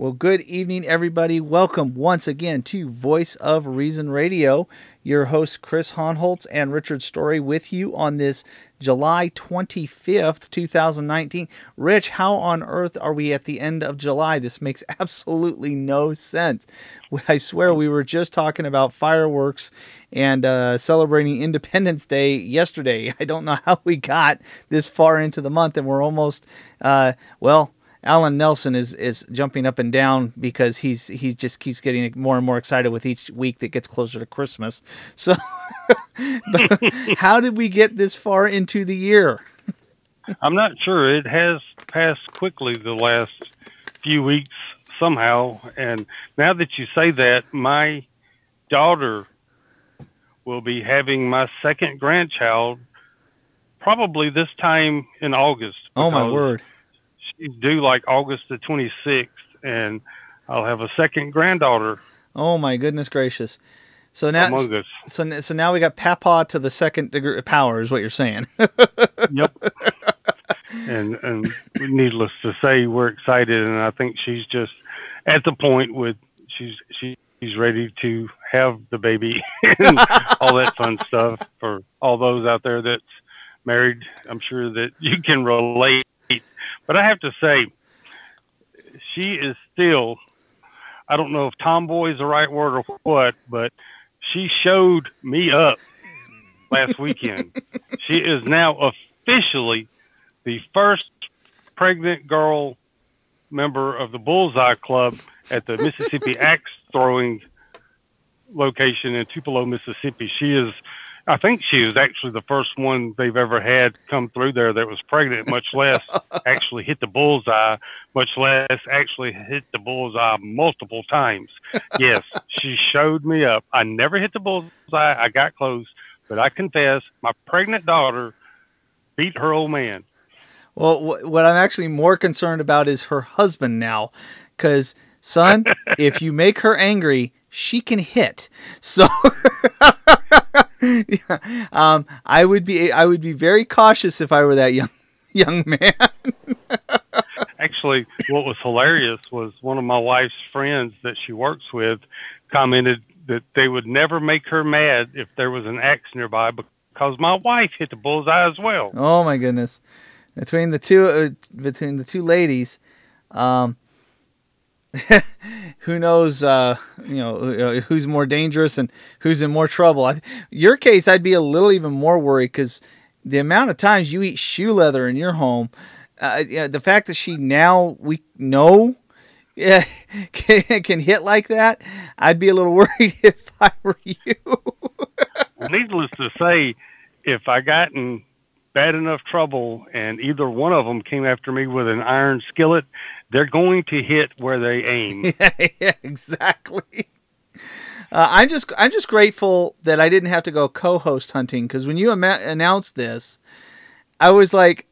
Well, good evening, everybody. Welcome once again to Voice of Reason Radio. Your hosts, Chris Honholtz and Richard Story, with you on this July 25th, 2019. Rich, how on earth are we at the end of July? This makes absolutely no sense. I swear we were just talking about fireworks and celebrating Independence Day yesterday. I don't know how we got this far into the month, and we're almost, Alan Nelson is jumping up and down because he just keeps getting more and more excited with each week that gets closer to Christmas. So, how did we get this far into the year? I'm not sure. It has passed quickly the last few weeks somehow. And now that you say that, my daughter will be having my second grandchild probably this time in August. Oh, my word. She's due like August the 26th, and I'll have a second granddaughter. Oh my goodness gracious! So now, among us. So now we got Papa to the second degree power, is what you're saying. Yep. And needless to say, we're excited, and I think she's just at the point with she's ready to have the baby and all that fun stuff. For all those out there that's married, I'm sure that you can relate. But I have to say, she is still, I don't know if tomboy is the right word or what, but she showed me up last weekend. She is now officially the first pregnant girl member of the Bullseye Club at the Mississippi Axe Throwing location in Tupelo, Mississippi. I think she is actually the first one they've ever had come through there that was pregnant, much less actually hit the bullseye, much less actually hit the bullseye multiple times. Yes, she showed me up. I never hit the bullseye. I got close, but I confess my pregnant daughter beat her old man. Well, what I'm actually more concerned about is her husband now, because, son, if you make her angry, she can hit. So I would be very cautious if I were that young man. Actually, what was hilarious was one of my wife's friends that she works with commented that they would never make her mad if there was an axe nearby because my wife hit the bullseye as well. Oh my goodness! Between the two ladies, who knows, who's more dangerous and who's in more trouble. Your case, I'd be a little even more worried because the amount of times you eat shoe leather in your home, the fact that she now, we know, can hit like that, I'd be a little worried if I were you. Needless to say, if I got in bad enough trouble and either one of them came after me with an iron skillet, they're going to hit where they aim. Yeah, exactly. I'm just grateful that I didn't have to go co-host hunting, because when you announced this, I was like,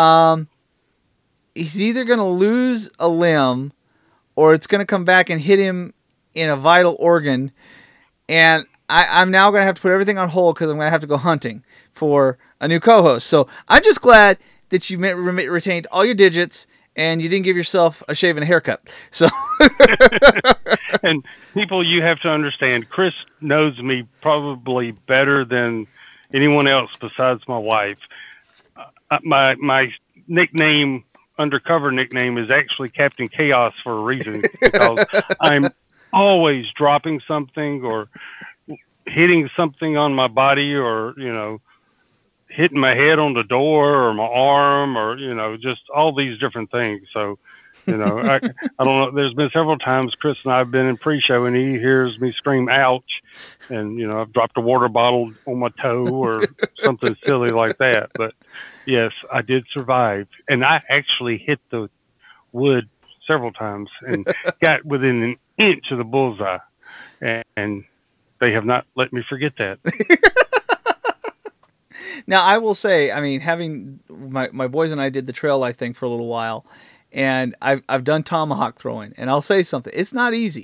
he's either going to lose a limb or it's going to come back and hit him in a vital organ, and I'm now going to have to put everything on hold because I'm going to have to go hunting for a new co-host. So I'm just glad that you retained all your digits and you didn't give yourself a shave and a haircut. So, and people, you have to understand, Chris knows me probably better than anyone else besides my wife. My nickname, undercover nickname, is actually Captain Chaos for a reason, because I'm always dropping something or hitting something on my body, or, hitting my head on the door or my arm, or, just all these different things. So, I don't know. There's been several times Chris and I have been in pre-show and he hears me scream, ouch. And, I've dropped a water bottle on my toe or something silly like that. But yes, I did survive. And I actually hit the wood several times and got within an inch of the bullseye. And they have not let me forget that. Now, I will say, having my boys and I did the trail life thing for a little while, and I've done tomahawk throwing, and I'll say something. It's not easy.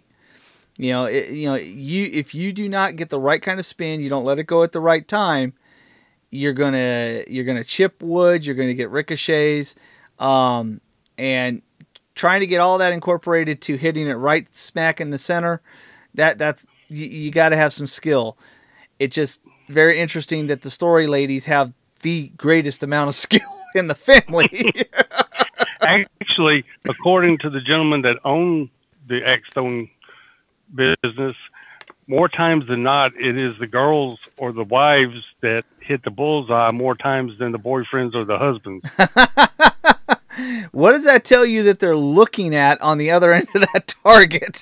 If you do not get the right kind of spin, you don't let it go at the right time, you're gonna chip wood, you're gonna get ricochets, and trying to get all that incorporated to hitting it right smack in the center, that's you got to have some skill. It's just very interesting that the story ladies have the greatest amount of skill in the family. Actually, according to the gentleman that owned the axe throwing business, more times than not, it is the girls or the wives that hit the bullseye more times than the boyfriends or the husbands. What does that tell you that they're looking at on the other end of that target?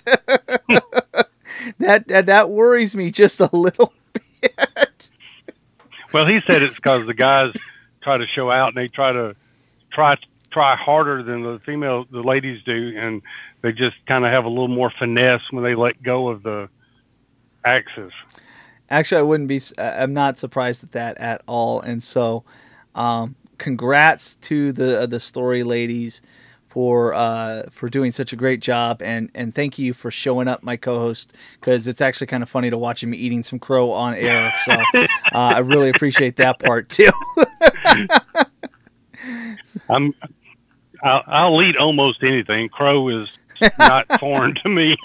That worries me just a little bit. Well, he said it's because the guys try to show out and they try harder than the ladies do, and they just kind of have a little more finesse when they let go of the axes. Actually, I'm not surprised at that at all. And so, congrats to the story ladies for doing such a great job, and thank you for showing up, my co-host, because it's actually kind of funny to watch him eating some crow on air. So I really appreciate that part too. I'll eat almost anything. Crow is not foreign to me.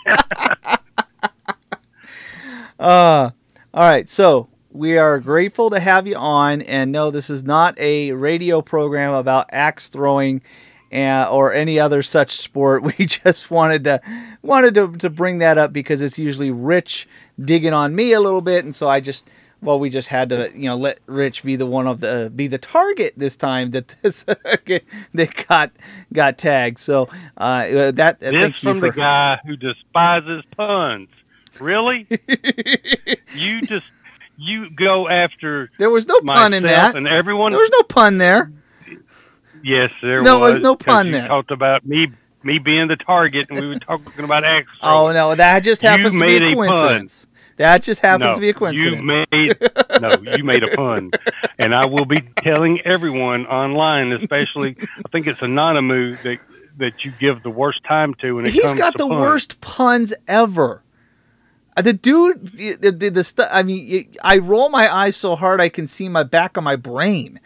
All right, so we are grateful to have you on, and no, this is not a radio program about axe throwing or any other such sport. We just wanted to bring that up because it's usually Rich digging on me a little bit, and so we just had to let Rich be the target this time that got tagged. So this from the guy who despises puns. Really? You go after. There was no pun in that. And everyone. There was no pun there. Yes, there was. No, there was no pun there. You talked about me being the target, and we were talking about axe throwing. Oh no, that just happens to be a coincidence. That just happens to be a coincidence. You made a pun, and I will be telling everyone online, especially I think it's Anonymous that you give the worst time to when it comes to puns. He's got the worst puns ever. The dude, I mean, I roll my eyes so hard I can see my back of my brain.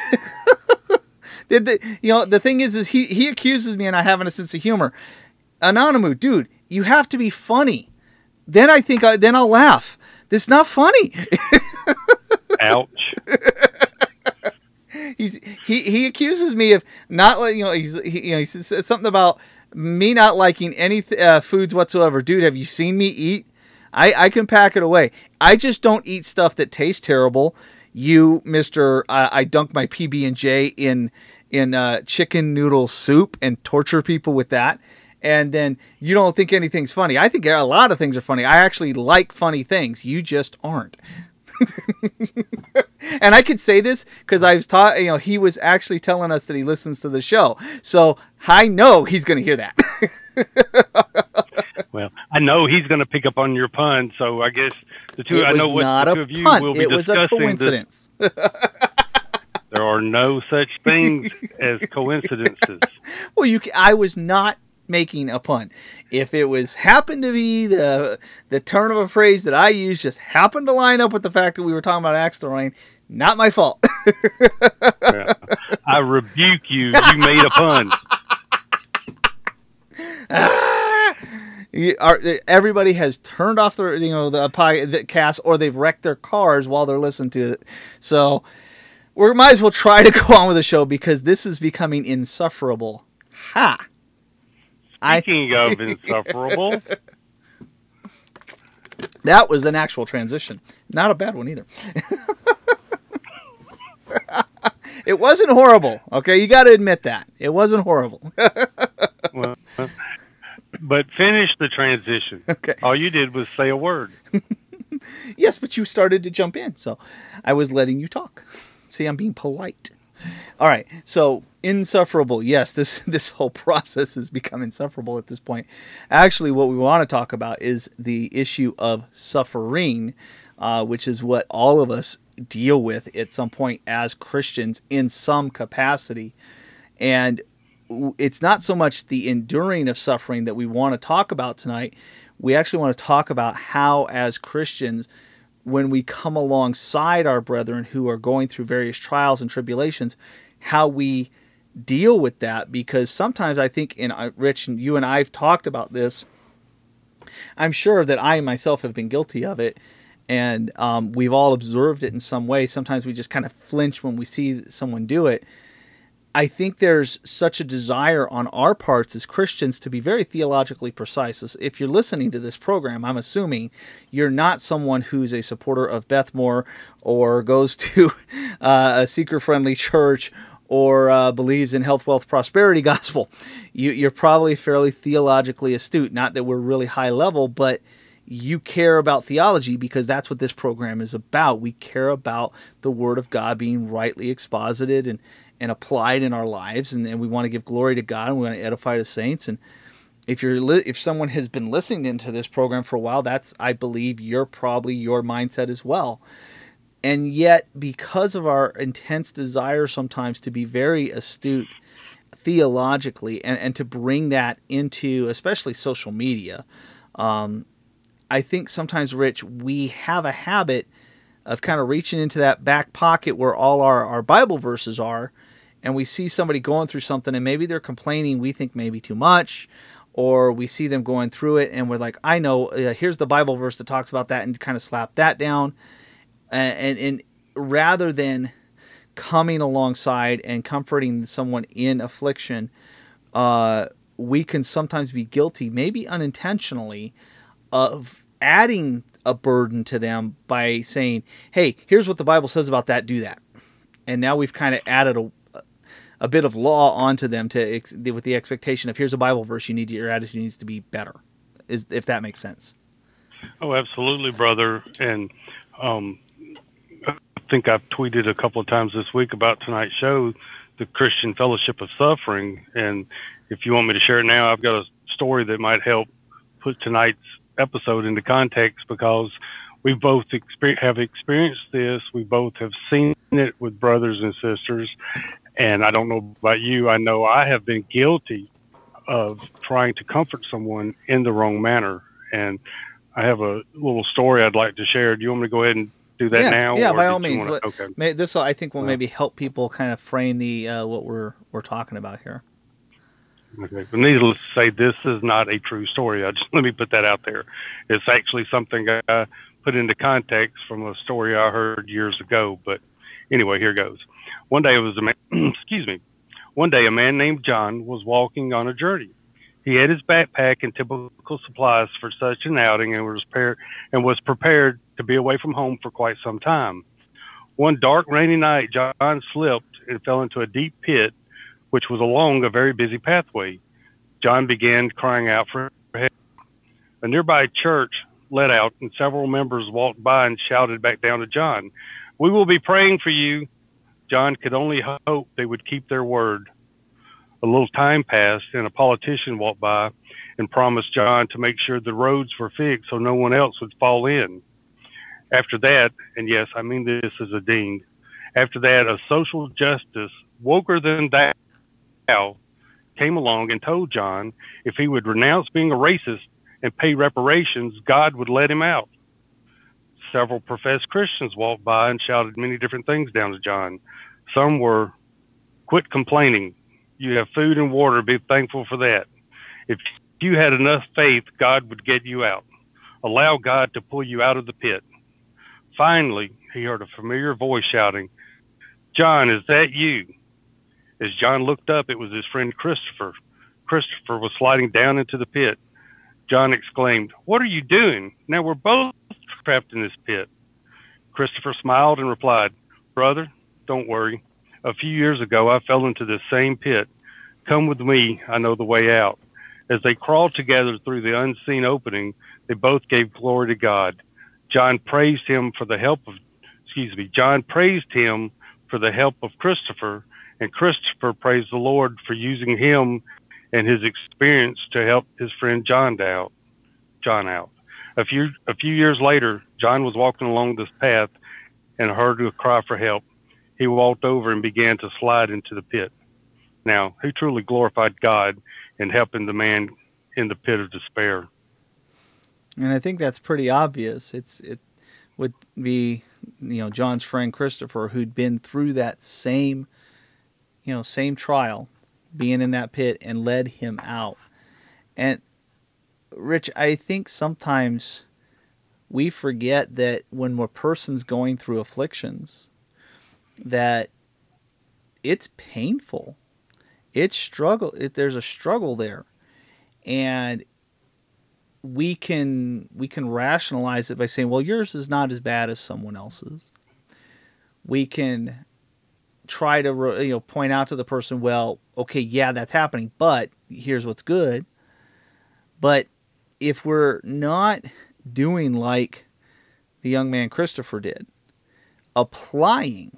The thing is he accuses me and I having a sense of humor. Anonymous, dude, you have to be funny. Then I'll laugh. This is not funny. Ouch. He accuses me of not, he said something about me not liking any foods whatsoever. Dude, have you seen me eat? I can pack it away. I just don't eat stuff that tastes terrible. You, Mr. I dunk my PB&J in chicken noodle soup and torture people with that. And then you don't think anything's funny. I think a lot of things are funny. I actually like funny things. You just aren't. And I could say this because I was taught, he was actually telling us that he listens to the show. So I know he's going to hear that. Well, I know he's going to pick up on your pun, so I guess the two of you will be discussing. It was a coincidence. There are no such things as coincidences. Well, I was not making a pun. If it was happened to be the turn of a phrase that I used just happened to line up with the fact that we were talking about axe throwing, not my fault. Yeah. I rebuke you. You made a pun. Everybody has turned off the the cast, or they've wrecked their cars while they're listening to it. So we might as well try to go on with the show because this is becoming insufferable. Ha! Speaking of insufferable, that was an actual transition. Not a bad one either. It wasn't horrible. Okay, you got to admit that it wasn't horrible. Well, but finish the transition. Okay. All you did was say a word. Yes, but you started to jump in, so I was letting you talk. See, I'm being polite. All right, so insufferable. Yes, this whole process has become insufferable at this point. Actually, what we want to talk about is the issue of suffering, which is what all of us deal with at some point as Christians in some capacity. And it's not so much the enduring of suffering that we want to talk about tonight. We actually want to talk about how, as Christians, when we come alongside our brethren who are going through various trials and tribulations, how we deal with that, because sometimes I think, Rich, and you and I have talked about this. I'm sure that I myself have been guilty of it, and we've all observed it in some way. Sometimes we just kind of flinch when we see someone do it. I think there's such a desire on our parts as Christians to be very theologically precise. If you're listening to this program, I'm assuming you're not someone who's a supporter of Beth Moore or goes to a seeker-friendly church or believes in health, wealth, prosperity gospel. You're probably fairly theologically astute. Not that we're really high level, but you care about theology, because that's what this program is about. We care about the Word of God being rightly exposited and applied in our lives, and we want to give glory to God, and we want to edify the saints. And if someone has been listening into this program for a while, that's, I believe, probably your mindset as well. And yet, because of our intense desire sometimes to be very astute theologically and to bring that into especially social media, I think sometimes, Rich, we have a habit of kind of reaching into that back pocket where all our Bible verses are, and we see somebody going through something, and maybe they're complaining, we think maybe too much, or we see them going through it, and we're like, I know, here's the Bible verse that talks about that, and kind of slap that down. And rather than coming alongside and comforting someone in affliction, we can sometimes be guilty, maybe unintentionally, of adding a burden to them by saying, hey, here's what the Bible says about that, do that. And now we've kind of added a bit of law onto them with the expectation of, here's a Bible verse, your attitude needs to be better, if that makes sense. Oh, absolutely, brother. And I think I've tweeted a couple of times this week about tonight's show, the Christian Fellowship of Suffering. And if you want me to share it now, I've got a story that might help put tonight's episode into context, because we both have experienced this. We both have seen it with brothers and sisters. And I don't know about you, I know I have been guilty of trying to comfort someone in the wrong manner. And I have a little story I'd like to share. Do you want me to go ahead and do that now? Yeah, by all means. Okay. This, I think, will maybe help people kind of frame the what we're talking about here. Okay. But needless to say, this is not a true story. Let me put that out there. It's actually something I put into context from a story I heard years ago. But anyway, here goes. One day One day a man named John was walking on a journey. He had his backpack and typical supplies for such an outing, and was prepared to be away from home for quite some time. One dark, rainy night, John slipped and fell into a deep pit, which was along a very busy pathway. John began crying out for help. A nearby church let out, and several members walked by and shouted back down to John, "We will be praying for you." John could only hope they would keep their word. A little time passed, and a politician walked by and promised John to make sure the roads were fixed so no one else would fall in. After that, and yes, I mean this as a dean, after that, a social justice, woker than thou, came along and told John if he would renounce being a racist and pay reparations, God would let him out. Several professed Christians walked by and shouted many different things down to John. Some were, "Quit complaining. You have food and water. Be thankful for that. If you had enough faith, God would get you out. Allow God to pull you out of the pit." Finally, he heard a familiar voice shouting, "John, is that you?" As John looked up, it was his friend Christopher. Christopher was sliding down into the pit. John exclaimed, "What are you doing? Now we're both trapped in this pit." Christopher smiled and replied, "Brother, don't worry. A few years ago, I fell into this same pit. Come with me. I know the way out." As they crawled together through the unseen opening, they both gave glory to God. John praised him for the help of Christopher, and Christopher praised the Lord for using him and his experience to help his friend John out. A few years later, John was walking along this path and heard a cry for help. He walked over and began to slide into the pit. Now, who truly glorified God in helping the man in the pit of despair? And I think that's pretty obvious. It would be, John's friend Christopher, who'd been through that same same trial, being in that pit, and led him out. And Rich, I think sometimes we forget that when a person's going through afflictions, that it's painful. It's struggle. There's a struggle there, and we can rationalize it by saying, "Well, yours is not as bad as someone else's." We can try to point out to the person, "Well, okay, yeah, that's happening, but here's what's good." But if we're not doing like the young man Christopher did, applying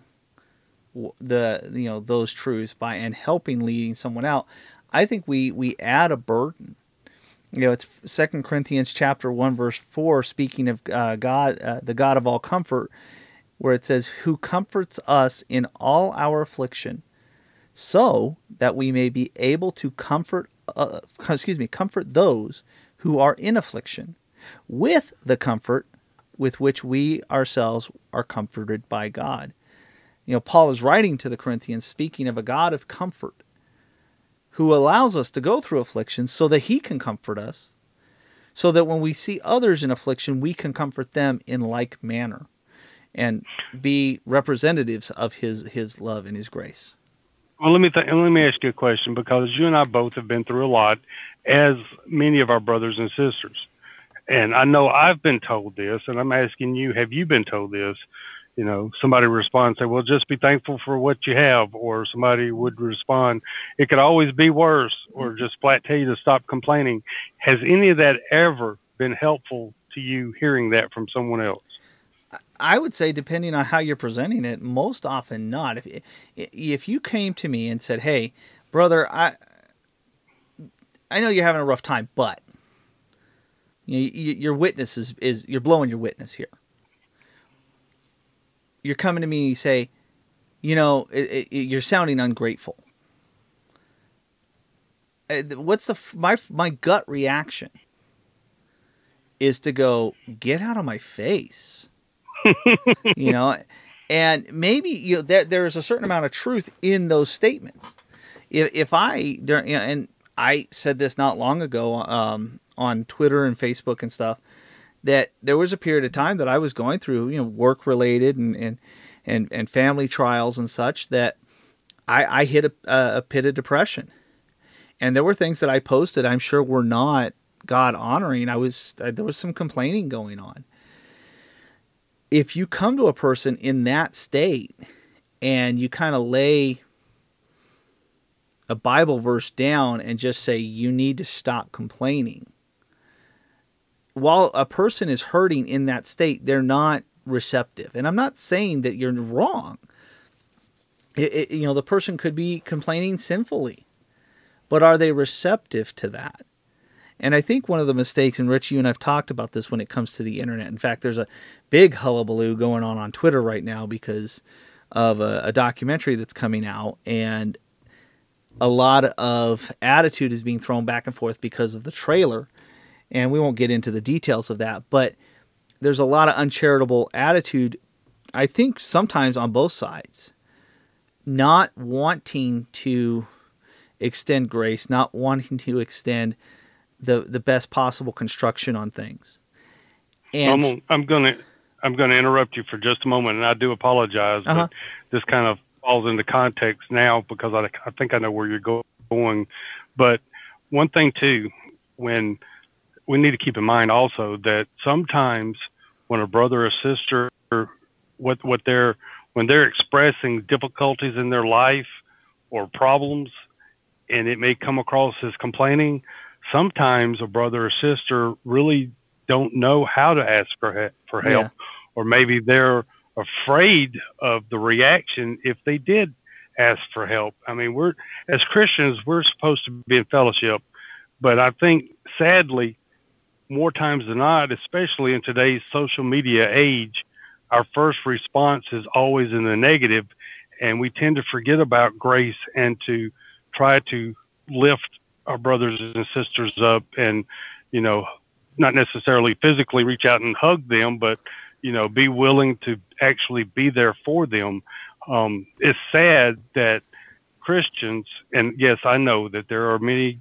those truths and helping leading someone out, I think we add a burden. It's 2 Corinthians chapter 1 verse 4, speaking of God, the God of all comfort, where it says, "Who comforts us in all our affliction, so that we may be able to comfort those who are in affliction, with the comfort with which we ourselves are comforted by God." Paul is writing to the Corinthians, speaking of a God of comfort, who allows us to go through affliction so that he can comfort us, so that when we see others in affliction, we can comfort them in like manner and be representatives of his love and his grace. Well, let me ask you a question, because you and I both have been through a lot, as many of our brothers and sisters. And I know I've been told this, and I'm asking you, have you been told this? Somebody responds, say, "Well, just be thankful for what you have." Or somebody would respond, "It could always be worse," or just flat tell you to stop complaining. Has any of that ever been helpful to you, hearing that from someone else? I would say, depending on how you're presenting it, most often not. If you came to me and said, "Hey, brother, I know you're having a rough time, but your witness is you're blowing your witness here. You're coming to me and you say, you're sounding ungrateful." What's my gut reaction is to go, "Get out of my face." And maybe there's a certain amount of truth in those statements. If and I said this not long ago on Twitter and Facebook and stuff, that there was a period of time that I was going through, work related and family trials and such, that I hit a pit of depression. And there were things that I posted I'm sure were not God honoring. There was some complaining going on. If you come to a person in that state and you kind of lay a Bible verse down and just say, "You need to stop complaining," while a person is hurting in that state, they're not receptive. And I'm not saying that you're wrong. The person could be complaining sinfully, but are they receptive to that? And I think one of the mistakes, and Rich, you and I've talked about this when it comes to the internet. In fact, there's a big hullabaloo going on Twitter right now because of a documentary that's coming out, and a lot of attitude is being thrown back and forth because of the trailer. And we won't get into the details of that, but there's a lot of uncharitable attitude, I think sometimes on both sides, not wanting to extend grace, not wanting to extend the best possible construction on things. And I'm going to interrupt you for just a moment, and I do apologize, but this kind of falls into context now because I think I know where you're going. But one thing too, when we need to keep in mind also that sometimes when a brother or sister, when they're expressing difficulties in their life or problems, and it may come across as complaining, sometimes a brother or sister really don't know how to ask for help, or maybe they're afraid of the reaction if they did ask for help. I mean, as Christians, we're supposed to be in fellowship, but I think sadly, more times than not, especially in today's social media age, our first response is always in the negative, and we tend to forget about grace and to try to lift our brothers and sisters up and, not necessarily physically reach out and hug them, but, be willing to actually be there for them. It's sad that Christians, and yes, I know that there are many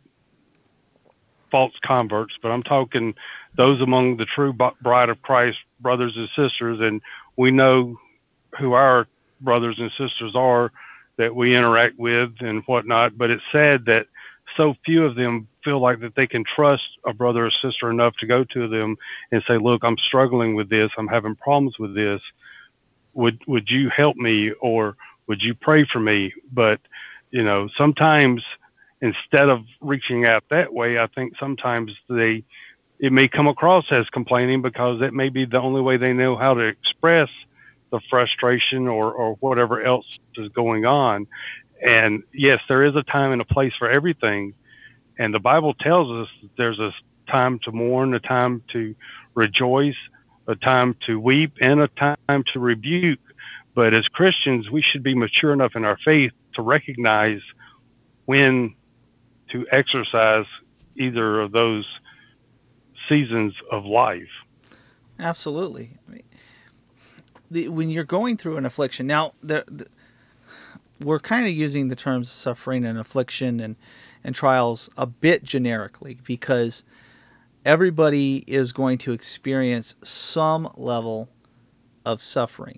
false converts, but I'm talking those among the true bride of Christ, brothers and sisters, and we know who our brothers and sisters are that we interact with and whatnot. But it's sad that so few of them feel like that they can trust a brother or sister enough to go to them and say, look, I'm struggling with this. I'm having problems with this. Would you help me, or would you pray for me? But, sometimes instead of reaching out that way, I think sometimes it may come across as complaining because that may be the only way they know how to express the frustration or whatever else is going on. And yes, there is a time and a place for everything. And the Bible tells us that there's a time to mourn, a time to rejoice, a time to weep, and a time to rebuke. But as Christians, we should be mature enough in our faith to recognize when to exercise either of those seasons of life. Absolutely. When you're going through an affliction, now we're kind of using the terms suffering and affliction and trials a bit generically, because everybody is going to experience some level of suffering.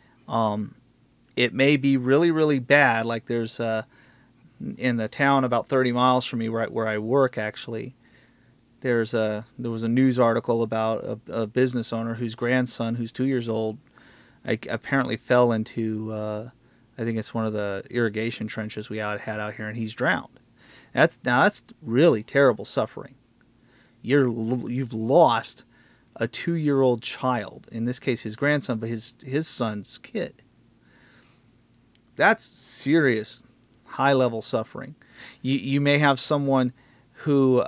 It may be really, really bad. Like there's in the town about 30 miles from me, right where I work, actually, there was a news article about a business owner whose grandson, who's 2 years old, apparently fell into I think it's one of the irrigation trenches we had out here, and he's drowned. That's really terrible suffering. You've lost a 2-year-old child, in this case his grandson, but his son's kid. That's serious, high-level suffering. You may have someone who,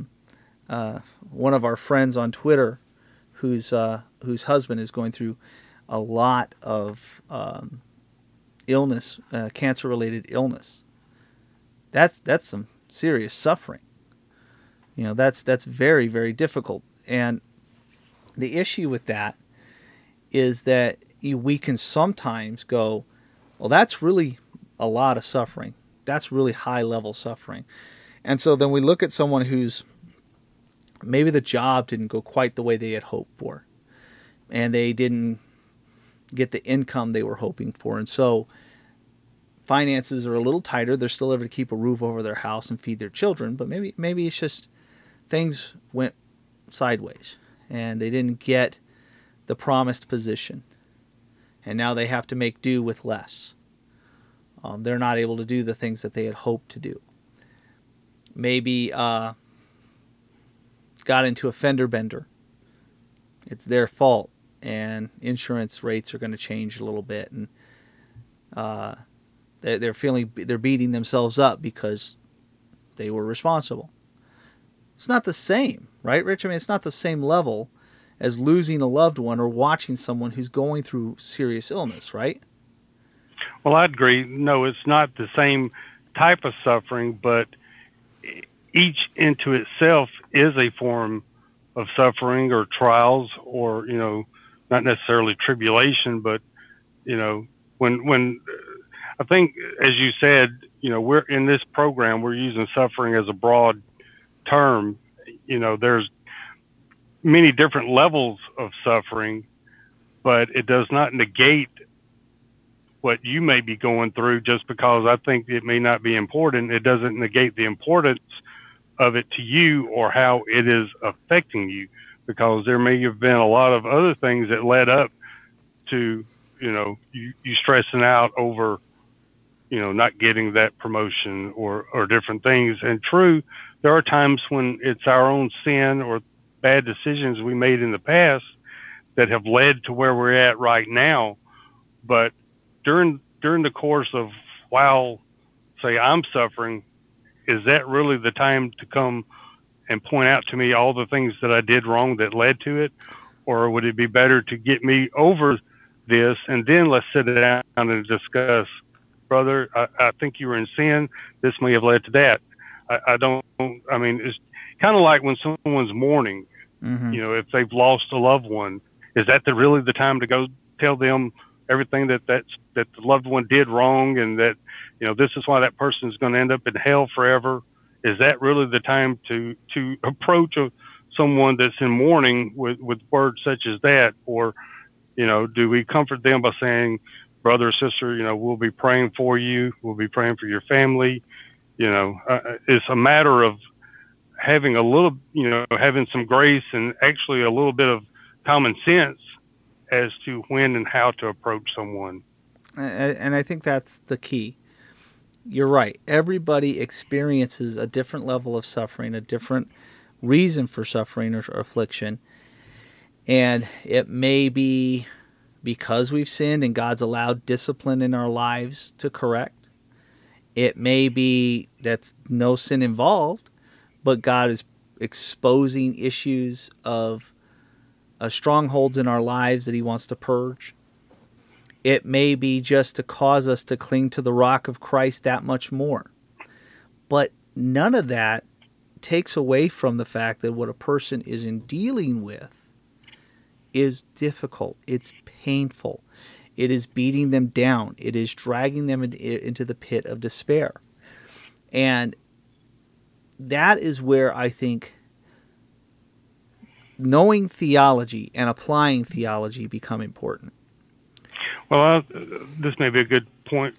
one of our friends on Twitter, whose husband is going through a lot of illness, cancer-related illness. That's some serious suffering. That's very, very difficult. And the issue with that is that we can sometimes go, well, that's really a lot of suffering. That's really high-level suffering. And so then we look at someone who's maybe the job didn't go quite the way they had hoped for, and they didn't get the income they were hoping for. And so finances are a little tighter. They're still able to keep a roof over their house and feed their children, but maybe it's just things went sideways and they didn't get the promised position. And now they have to make do with less. They're not able to do the things that they had hoped to do. Maybe got into a fender bender. It's their fault, and insurance rates are going to change a little bit, and they're beating themselves up because they were responsible. It's not the same, right, Rich? I mean, it's not the same level as losing a loved one or watching someone who's going through serious illness, right? Well, I'd agree. No, it's not the same type of suffering, but each into itself is a form of suffering or trials, or, not necessarily tribulation, but, when I think, as you said, we're in this program, we're using suffering as a broad term. There's many different levels of suffering, but it does not negate what you may be going through just because I think it may not be important. It doesn't negate the importance of it to you or how it is affecting you, because there may have been a lot of other things that led up to, you stressing out over, not getting that promotion or different things. And true, there are times when it's our own sin or bad decisions we made in the past that have led to where we're at right now. But during the course of, while, say, I'm suffering, is that really the time to come and point out to me all the things that I did wrong that led to it? Or would it be better to get me over this and then let's sit down and discuss, brother, I think you were in sin. This may have led to that. It's kind of like when someone's mourning, if they've lost a loved one, is that really the time to go tell them everything that the loved one did wrong, and that, this is why that person is going to end up in hell forever. Is that really the time to approach someone that's in mourning with words such as that? Or, do we comfort them by saying, brother or sister, we'll be praying for you. We'll be praying for your family. It's a matter of having a little, having some grace and actually a little bit of common sense as to when and how to approach someone. And I think that's the key. You're right. Everybody experiences a different level of suffering, a different reason for suffering or affliction. And it may be because we've sinned and God's allowed discipline in our lives to correct. It may be that's no sin involved, but God is exposing issues of strongholds in our lives that he wants to purge. It may be just to cause us to cling to the rock of Christ that much more. But none of that takes away from the fact that what a person is in dealing with is difficult. It's painful. It is beating them down. It is dragging them into the pit of despair. And that is where I think knowing theology and applying theology become important. Well, this may be a good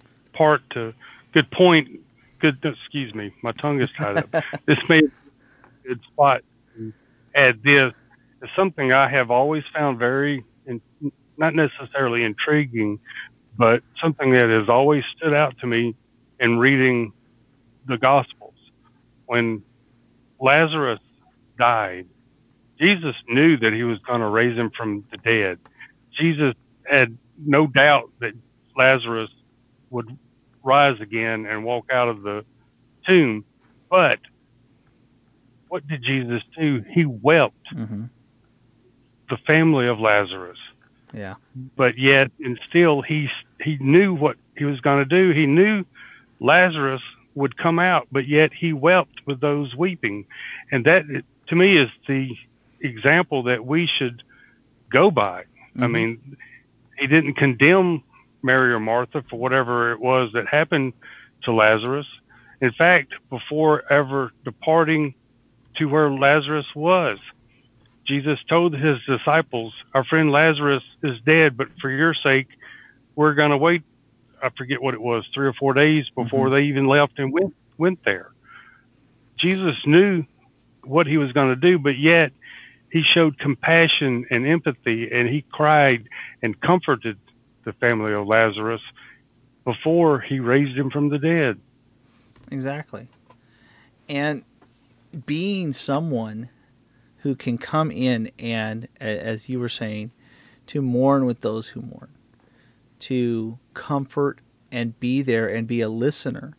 excuse me, my tongue is tied up. This may be a good spot to add this. It's something I have always found very, not necessarily intriguing, but something that has always stood out to me in reading the Gospels. When Lazarus died, Jesus knew that he was going to raise him from the dead. Jesus had no doubt that Lazarus would rise again and walk out of the tomb. But what did Jesus do? He wept. Mm-hmm. The family of Lazarus. Yeah. But yet, and still, he knew what he was going to do. He knew Lazarus would come out, but yet he wept with those weeping. And that, to me, is the example that we should go by. Mm-hmm. I mean, he didn't condemn Mary or Martha for whatever it was that happened to Lazarus. In fact, before ever departing to where Lazarus was, Jesus told his disciples, our friend Lazarus is dead, but for your sake, we're going to wait. I forget what it was, 3 or 4 days before they even left and went there. Jesus knew what he was going to do, but yet he showed compassion and empathy, and he cried and comforted the family of Lazarus before he raised him from the dead. Exactly. And being someone who can come in and, as you were saying, to mourn with those who mourn, to comfort and be there and be a listener,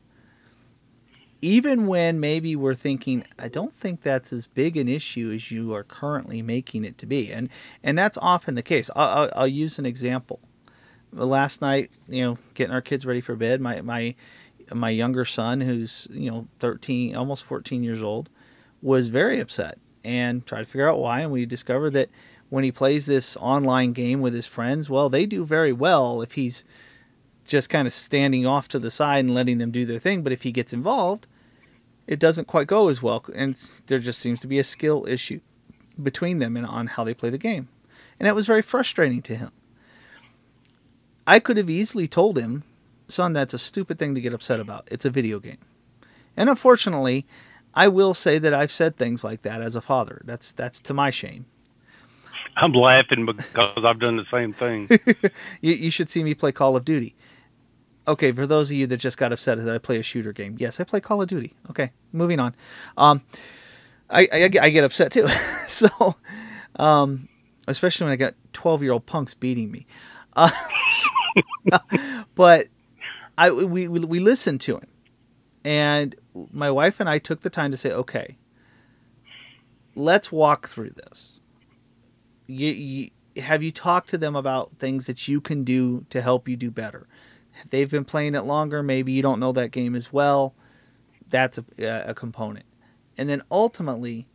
even when maybe we're thinking, I don't think that's as big an issue as you are currently making it to be. And that's often the case. I'll use an example. Last night, getting our kids ready for bed, my younger son, who's 13, almost 14 years old, was very upset and tried to figure out why. And we discovered that when he plays this online game with his friends, well, they do very well if he's just kind of standing off to the side and letting them do their thing. But if he gets involved, it doesn't quite go as well. And there just seems to be a skill issue between them and on how they play the game. And that was very frustrating to him. I could have easily told him, son, that's a stupid thing to get upset about. It's a video game. And unfortunately, I will say that I've said things like that as a father. That's to my shame. I'm laughing because I've done the same thing. You should see me play Call of Duty. Okay, for those of you that just got upset that I play a shooter game, yes, I play Call of Duty. Okay, moving on. I get upset too. So, especially when I got 12-year-old punks beating me. But we listened to him. And my wife and I took the time to say, okay, let's walk through this. Have you talked to them about things that you can do to help you do better? They've been playing it longer. Maybe you don't know that game as well. That's a component. And then ultimately,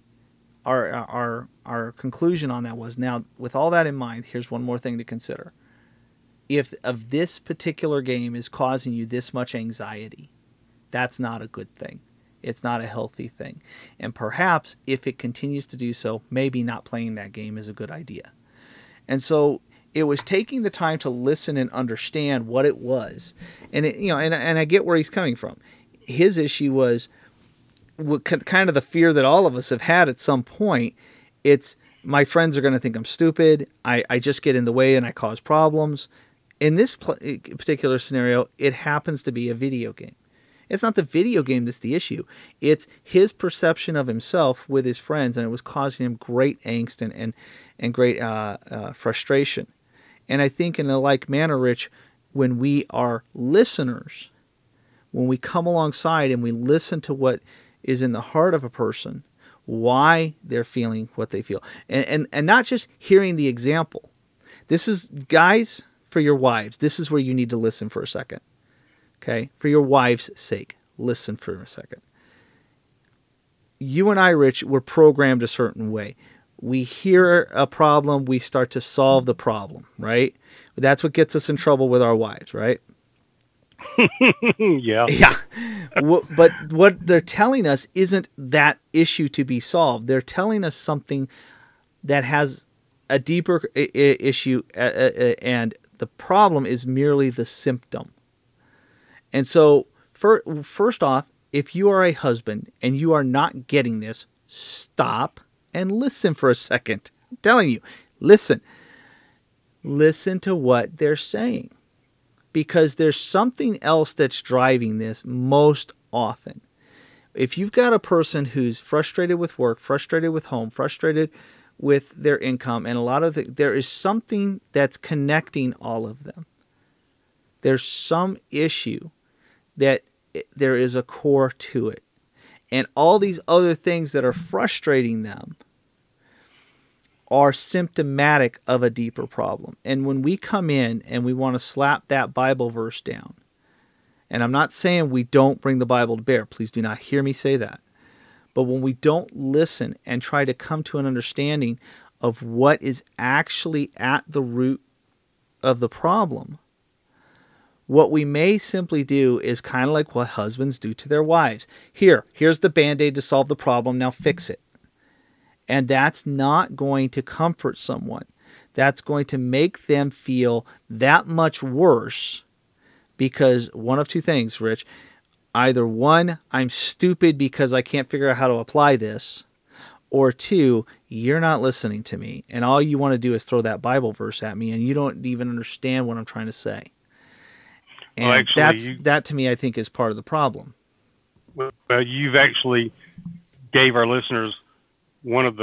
our conclusion on that was, now, with all that in mind, here's one more thing to consider. if of this particular game is causing you this much anxiety, that's not a good thing. It's not a healthy thing. And perhaps if it continues to do so, maybe not playing that game is a good idea. And so it was taking the time to listen and understand what it was. And and I get where he's coming from. His issue was kind of the fear that all of us have had at some point. It's, my friends are going to think I'm stupid. I just get in the way and I cause problems. In this particular scenario, it happens to be a video game. It's not the video game that's the issue. It's his perception of himself with his friends, and it was causing him great angst and great frustration. And I think in a like manner, Rich, when we are listeners, when we come alongside and we listen to what is in the heart of a person, why they're feeling what they feel, and not just hearing the example. This is, guys, for your wives, this is where you need to listen for a second. Okay? For your wife's sake, listen for a second. You and I, Rich, were programmed a certain way. We hear a problem, we start to solve the problem, right? That's what gets us in trouble with our wives, right? Yeah. Yeah. But what they're telling us isn't that issue to be solved. They're telling us something that has a deeper issue, and the problem is merely the symptom. And so, first off, if you are a husband and you are not getting this, stop and listen for a second. I'm telling you, listen. Listen to what they're saying. Because there's something else that's driving this most often. If you've got a person who's frustrated with work, frustrated with home, frustrated with their income, and there is something that's connecting all of them. There's some issue that there is a core to it. And all these other things that are frustrating them are symptomatic of a deeper problem. And when we come in and we want to slap that Bible verse down, and I'm not saying we don't bring the Bible to bear, please do not hear me say that. But when we don't listen and try to come to an understanding of what is actually at the root of the problem, what we may simply do is kind of like what husbands do to their wives. Here's the Band-Aid to solve the problem, now fix it. And that's not going to comfort someone. That's going to make them feel that much worse, because one of two things, Rich. Either one, I'm stupid because I can't figure out how to apply this, or two, you're not listening to me, and all you want to do is throw that Bible verse at me, and you don't even understand what I'm trying to say. And well, actually, that to me, I think, is part of the problem. Well, you've actually gave our listeners one of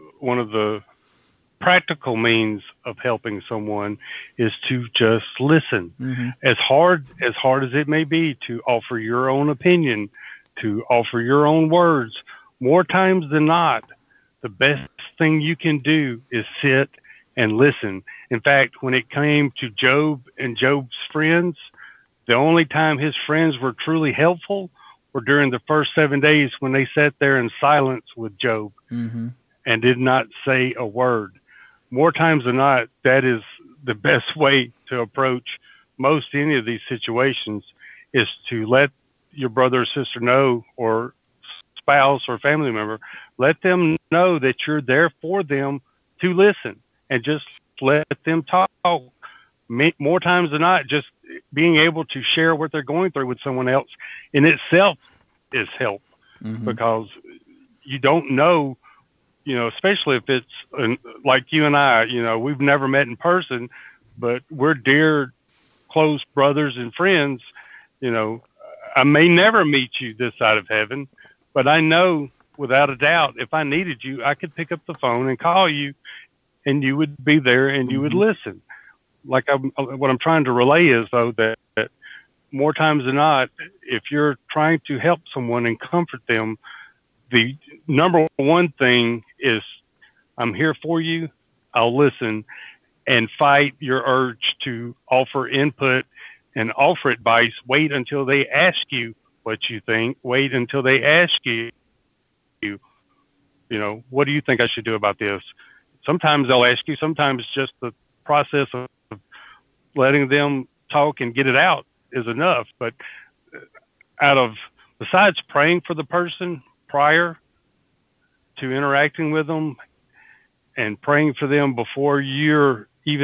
the practical means of helping someone is to just listen. Mm-hmm. As hard as it may be to offer your own opinion, to offer your own words, more times than not, the best thing you can do is sit and listen. In fact, when it came to Job and Job's friends, the only time his friends were truly helpful were during the first 7 days when they sat there in silence with Job mm-hmm. and did not say a word. More times than not, that is the best way to approach most any of these situations, is to let your brother or sister know, or spouse or family member, let them know that you're there for them to listen, and just let them talk. More times than not, just being able to share what they're going through with someone else in itself is help, mm-hmm. because you don't know, especially if it's like you and I, we've never met in person, but we're dear, close brothers and friends. I may never meet you this side of heaven, but I know without a doubt, if I needed you, I could pick up the phone and call you, and you would be there and you mm-hmm. would listen. What I'm trying to relay is, though, that more times than not, if you're trying to help someone and comfort them, the number one thing is, I'm here for you, I'll listen, and fight your urge to offer input and offer advice. Wait until they ask you what you think. Wait until they ask you, what do you think I should do about this? Sometimes they'll ask you, sometimes just the process of letting them talk and get it out is enough. But besides praying for the person prior to interacting with them and praying for them before you are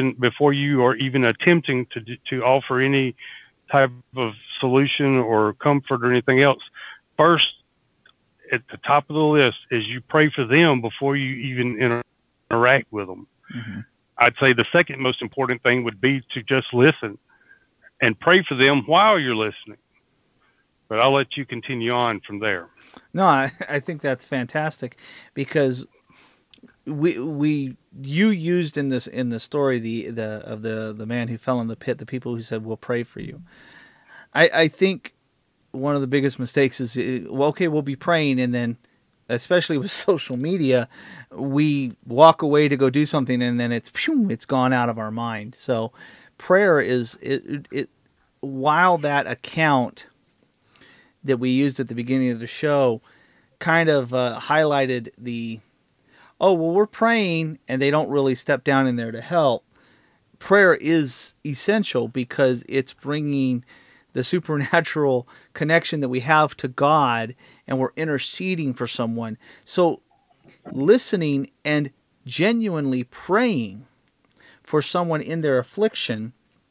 even attempting to offer any type of solution or comfort or anything else, first at the top of the list is you pray for them before you even interact with them. Mm-hmm. I'd say the second most important thing would be to just listen and pray for them while you're listening. But I'll let you continue on from there. No, I think that's fantastic, because you used in the story the man who fell in the pit, the people who said, "We'll pray for you." I think one of the biggest mistakes is, well, okay, we'll be praying, and then, especially with social media, we walk away to go do something, and then it's gone out of our mind. So prayer is while that account that we used at the beginning of the show kind of highlighted we're praying, and they don't really step down in there to help. Prayer is essential because it's bringing the supernatural connection that we have to God, and we're interceding for someone. So listening and genuinely praying for someone in their affliction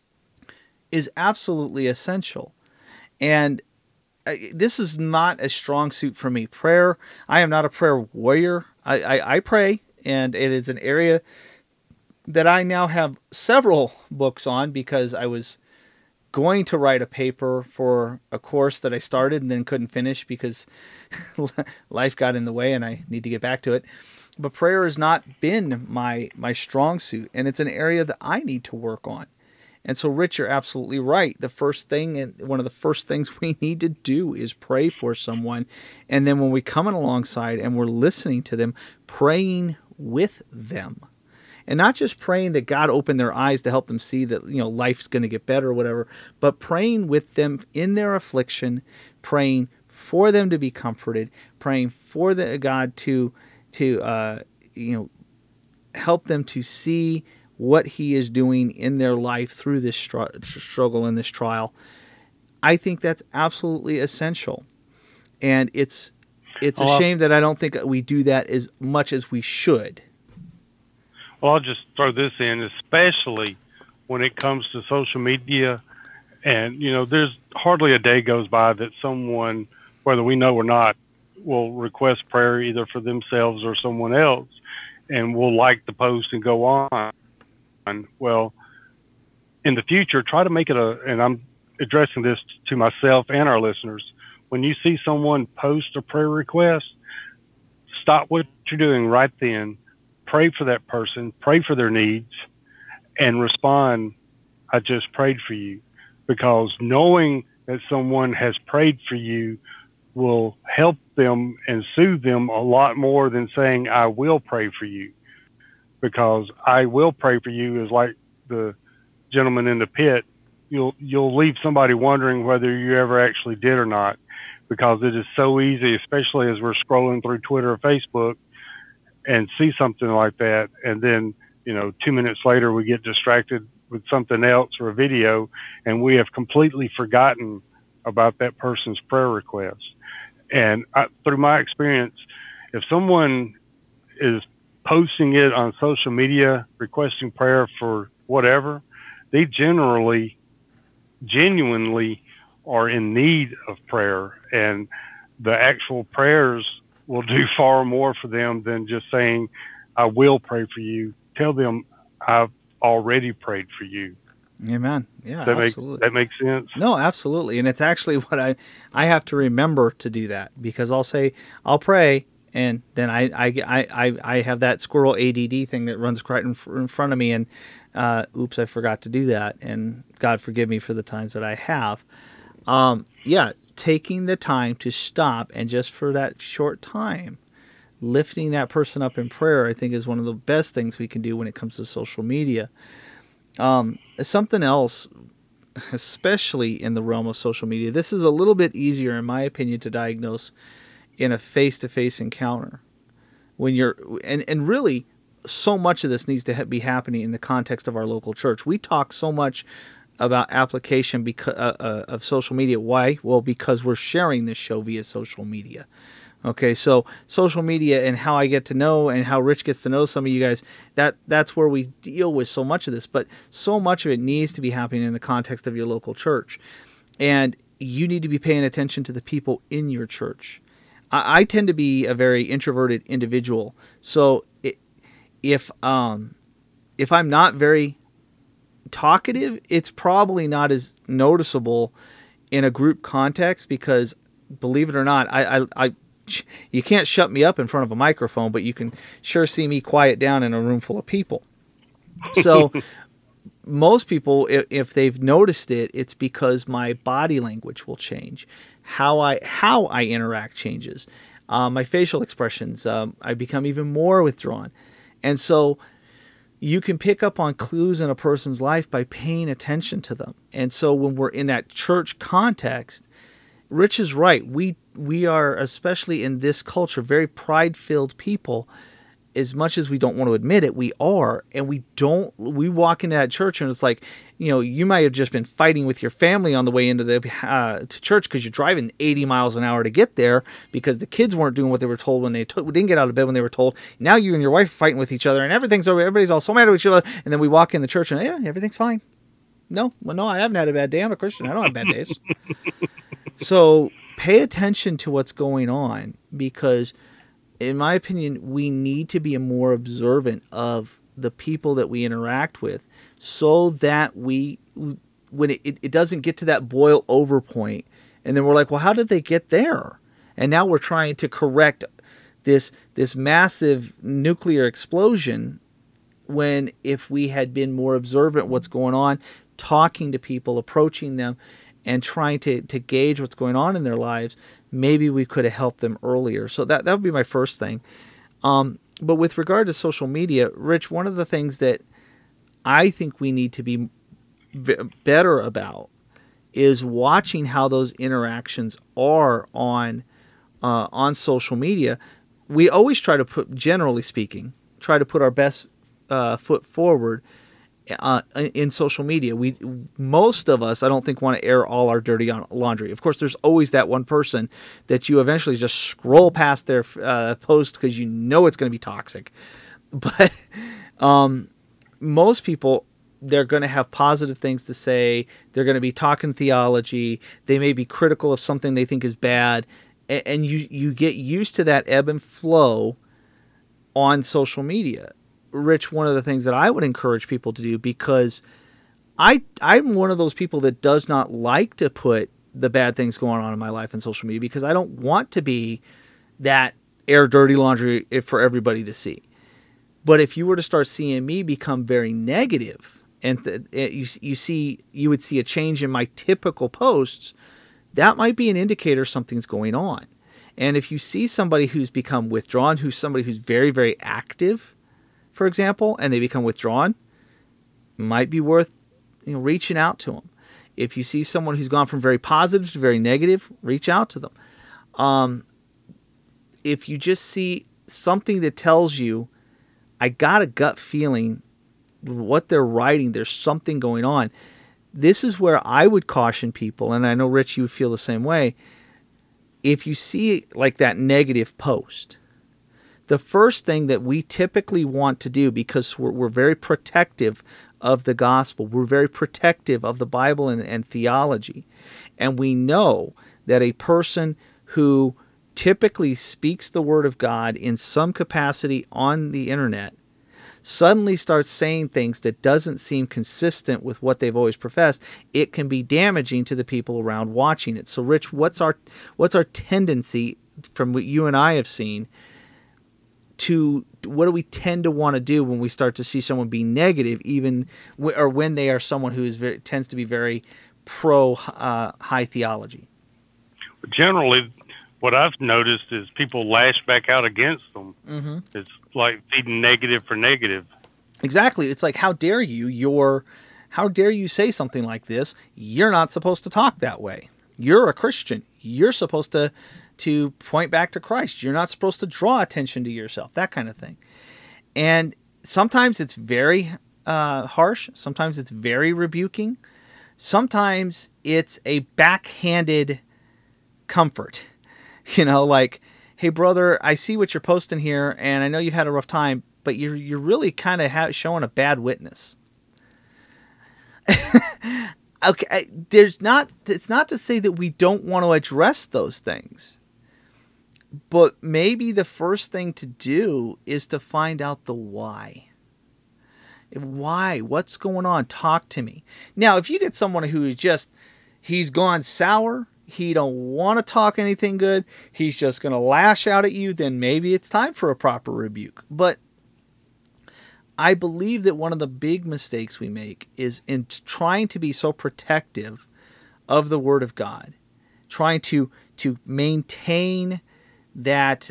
is absolutely essential. And this is not a strong suit for me. Prayer, I am not a prayer warrior. I pray, and it is an area that I now have several books on, because I was going to write a paper for a course that I started and then couldn't finish because life got in the way and I need to get back to it. But prayer has not been my strong suit, and it's an area that I need to work on. And so, Rich, you're absolutely right. The first thing, and one of the first things we need to do, is pray for someone. And then when we come in alongside and we're listening to them, praying with them. And not just praying that God open their eyes to help them see that, life's going to get better or whatever, but praying with them in their affliction, praying for them to be comforted, praying for God to help them to see what He is doing in their life through this struggle and this trial. I think that's absolutely essential. And it's a shame that I don't think we do that as much as we should. Well, I'll just throw this in, especially when it comes to social media. And, there's hardly a day goes by that someone, whether we know or not, will request prayer either for themselves or someone else, and will like the post and go on. Well, in the future, try to make it and I'm addressing this to myself and our listeners, when you see someone post a prayer request, stop what you're doing right then, pray for that person, pray for their needs, and respond, "I just prayed for you." Because knowing that someone has prayed for you will help them and soothe them a lot more than saying, "I will pray for you." Because "I will pray for you" is like the gentleman in the pit. You'll leave somebody wondering whether you ever actually did or not, because it is so easy, especially as we're scrolling through Twitter or Facebook and see something like that. And then, 2 minutes later, we get distracted with something else or a video, and we have completely forgotten about that person's prayer request. And through my experience, if someone is posting it on social media, requesting prayer for whatever, they genuinely are in need of prayer, and the actual prayers will do far more for them than just saying, "I will pray for you." Tell them, "I've already prayed for you." Amen. Yeah, absolutely. That makes sense? No, absolutely. And it's actually what I have to remember to do that, because I'll say, I'll pray, and then I have that squirrel ADD thing that runs right in front of me, and oops, I forgot to do that, and God forgive me for the times that I have. Taking the time to stop and just for that short time, lifting that person up in prayer, I think is one of the best things we can do when it comes to social media. Something else, especially in the realm of social media, this is a little bit easier, in my opinion, to diagnose in a face-to-face encounter. When you're, and really, so much of this needs to be happening in the context of our local church. We talk so much about application of social media. Why? Well, because we're sharing this show via social media. Okay, so social media and how I get to know and how Rich gets to know some of you guys, that's where we deal with so much of this. But so much of it needs to be happening in the context of your local church. And you need to be paying attention to the people in your church. I tend to be a very introverted individual. So if I'm not very talkative, it's probably not as noticeable in a group context because, believe it or not, you can't shut me up in front of a microphone, but you can sure see me quiet down in a room full of people. So most people, if they've noticed it, it's because my body language will change. How I interact changes. My facial expressions, I become even more withdrawn. And so you can pick up on clues in a person's life by paying attention to them. And so when we're in that church context, Rich is right. We are, especially in this culture, very pride-filled people. As much as we don't want to admit it, we are. And we walk into that church and it's like, you might have just been fighting with your family on the way into to church because you're driving 80 miles an hour to get there because the kids weren't doing what they were told when they didn't get out of bed when they were told. Now you and your wife are fighting with each other and everybody's all so mad at each other. And then we walk in the church and everything's fine. No, I haven't had a bad day. I'm a Christian. I don't have bad days. So pay attention to what's going on because, in my opinion, we need to be more observant of the people that we interact with so that when it doesn't get to that boil over point and then we're like, well, how did they get there? And now we're trying to correct this massive nuclear explosion when if we had been more observant what's going on, talking to people, approaching them, and trying to gauge what's going on in their lives, maybe we could have helped them earlier. So that would be my first thing. But with regard to social media, Rich, one of the things that I think we need to be better about is watching how those interactions are on social media. We always try to generally speaking, put our best foot forward in social media. Most of us, I don't think, want to air all our dirty laundry. Of course, there's always that one person that you eventually just scroll past their post because you know it's going to be toxic. But most people, they're going to have positive things to say. They're going to be talking theology. They may be critical of something they think is bad. And you get used to that ebb and flow on social media. Rich, one of the things that I would encourage people to do, because I'm one of those people that does not like to put the bad things going on in my life on social media because I don't want to be that air dirty laundry for everybody to see. But if you were to start seeing me become very negative and you would see a change in my typical posts, that might be an indicator something's going on. And if you see somebody who's become withdrawn, who's somebody who's very, very active, for example, and they become withdrawn, might be worth reaching out to them. If you see someone who's gone from very positive to very negative, reach out to them. If you just see something that tells you, I got a gut feeling what they're writing, there's something going on. This is where I would caution people, and I know, Rich, you would feel the same way. If you see like that negative post, the first thing that we typically want to do, because we're very protective of the gospel, we're very protective of the Bible and theology, and we know that a person who typically speaks the Word of God in some capacity on the internet suddenly starts saying things that doesn't seem consistent with what they've always professed, it can be damaging to the people around watching it. So, Rich, what's our tendency, from what you and I have seen, to what do we tend to want to do when we start to see someone be negative, even or when they are someone who tends to be very pro high theology? Generally, what I've noticed is people lash back out against them. Mm-hmm. It's like feeding negative for negative. Exactly. It's like, how dare you say something like this? You're not supposed to talk that way. You're a Christian. You're supposed to point back to Christ. You're not supposed to draw attention to yourself, that kind of thing. And sometimes it's very harsh. Sometimes it's very rebuking. Sometimes it's a backhanded comfort. Like, hey, brother, I see what you're posting here, and I know you've had a rough time, but you're really kind of showing a bad witness. Okay, it's not to say that we don't want to address those things, but maybe the first thing to do is to find out the why. Why? What's going on? Talk to me. Now, if you get someone who is he's gone sour, he don't want to talk anything good, he's just going to lash out at you, then maybe it's time for a proper rebuke. But I believe that one of the big mistakes we make is in trying to be so protective of the Word of God, trying to maintain that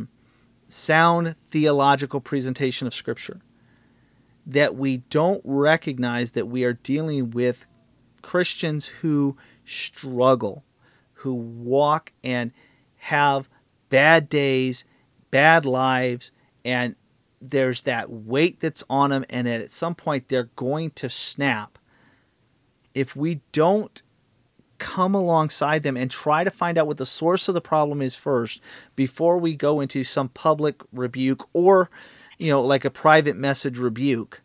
sound theological presentation of Scripture, that we don't recognize that we are dealing with Christians who struggle, who walk and have bad days, bad lives, and there's that weight that's on them, and at some point they're going to snap. If we don't come alongside them and try to find out what the source of the problem is first, before we go into some public rebuke or, like a private message rebuke,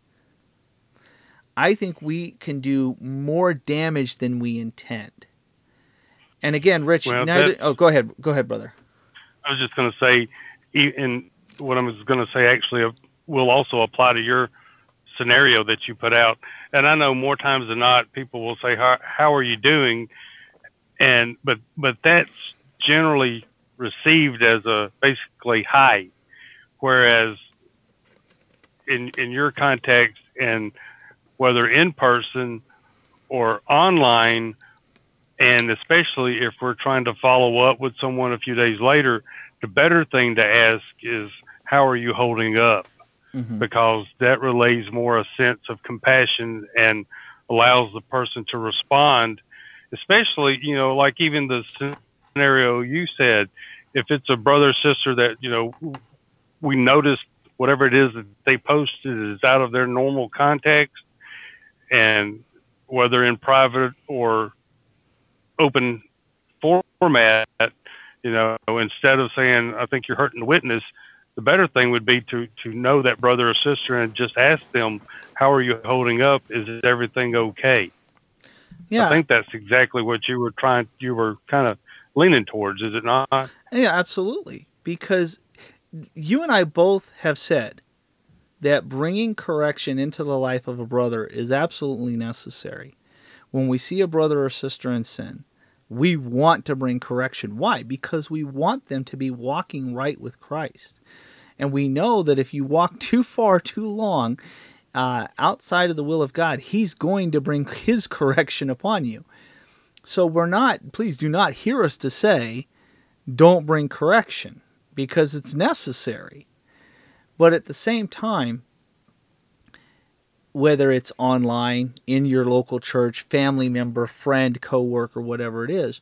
I think we can do more damage than we intend. And again, Rich, go ahead, brother. I was just going to say, and what I was going to say actually will also apply to your scenario that you put out. And I know more times than not, people will say, how are you doing? But that's generally received as a basically hi. Whereas in your context, and whether in person or online, and especially if we're trying to follow up with someone a few days later, the better thing to ask is, how are you holding up? Mm-hmm. Because that relays more a sense of compassion and allows the person to respond, especially, like even the scenario you said, if it's a brother or sister that, we noticed whatever it is that they posted is out of their normal context, and whether in private or open format, instead of saying, I think you're hurting the witness, the better thing would be to know that brother or sister and just ask them, how are you holding up? Is everything okay? Yeah. I think that's exactly what you were kind of leaning towards, is it not? Yeah, absolutely. Because you and I both have said that bringing correction into the life of a brother is absolutely necessary. When we see a brother or sister in sin, we want to bring correction. Why? Because we want them to be walking right with Christ. And we know that if you walk too far, too long, outside of the will of God, He's going to bring His correction upon you. So please do not hear us to say, don't bring correction, because it's necessary. But at the same time, whether it's online, in your local church, family member, friend, coworker, whatever it is,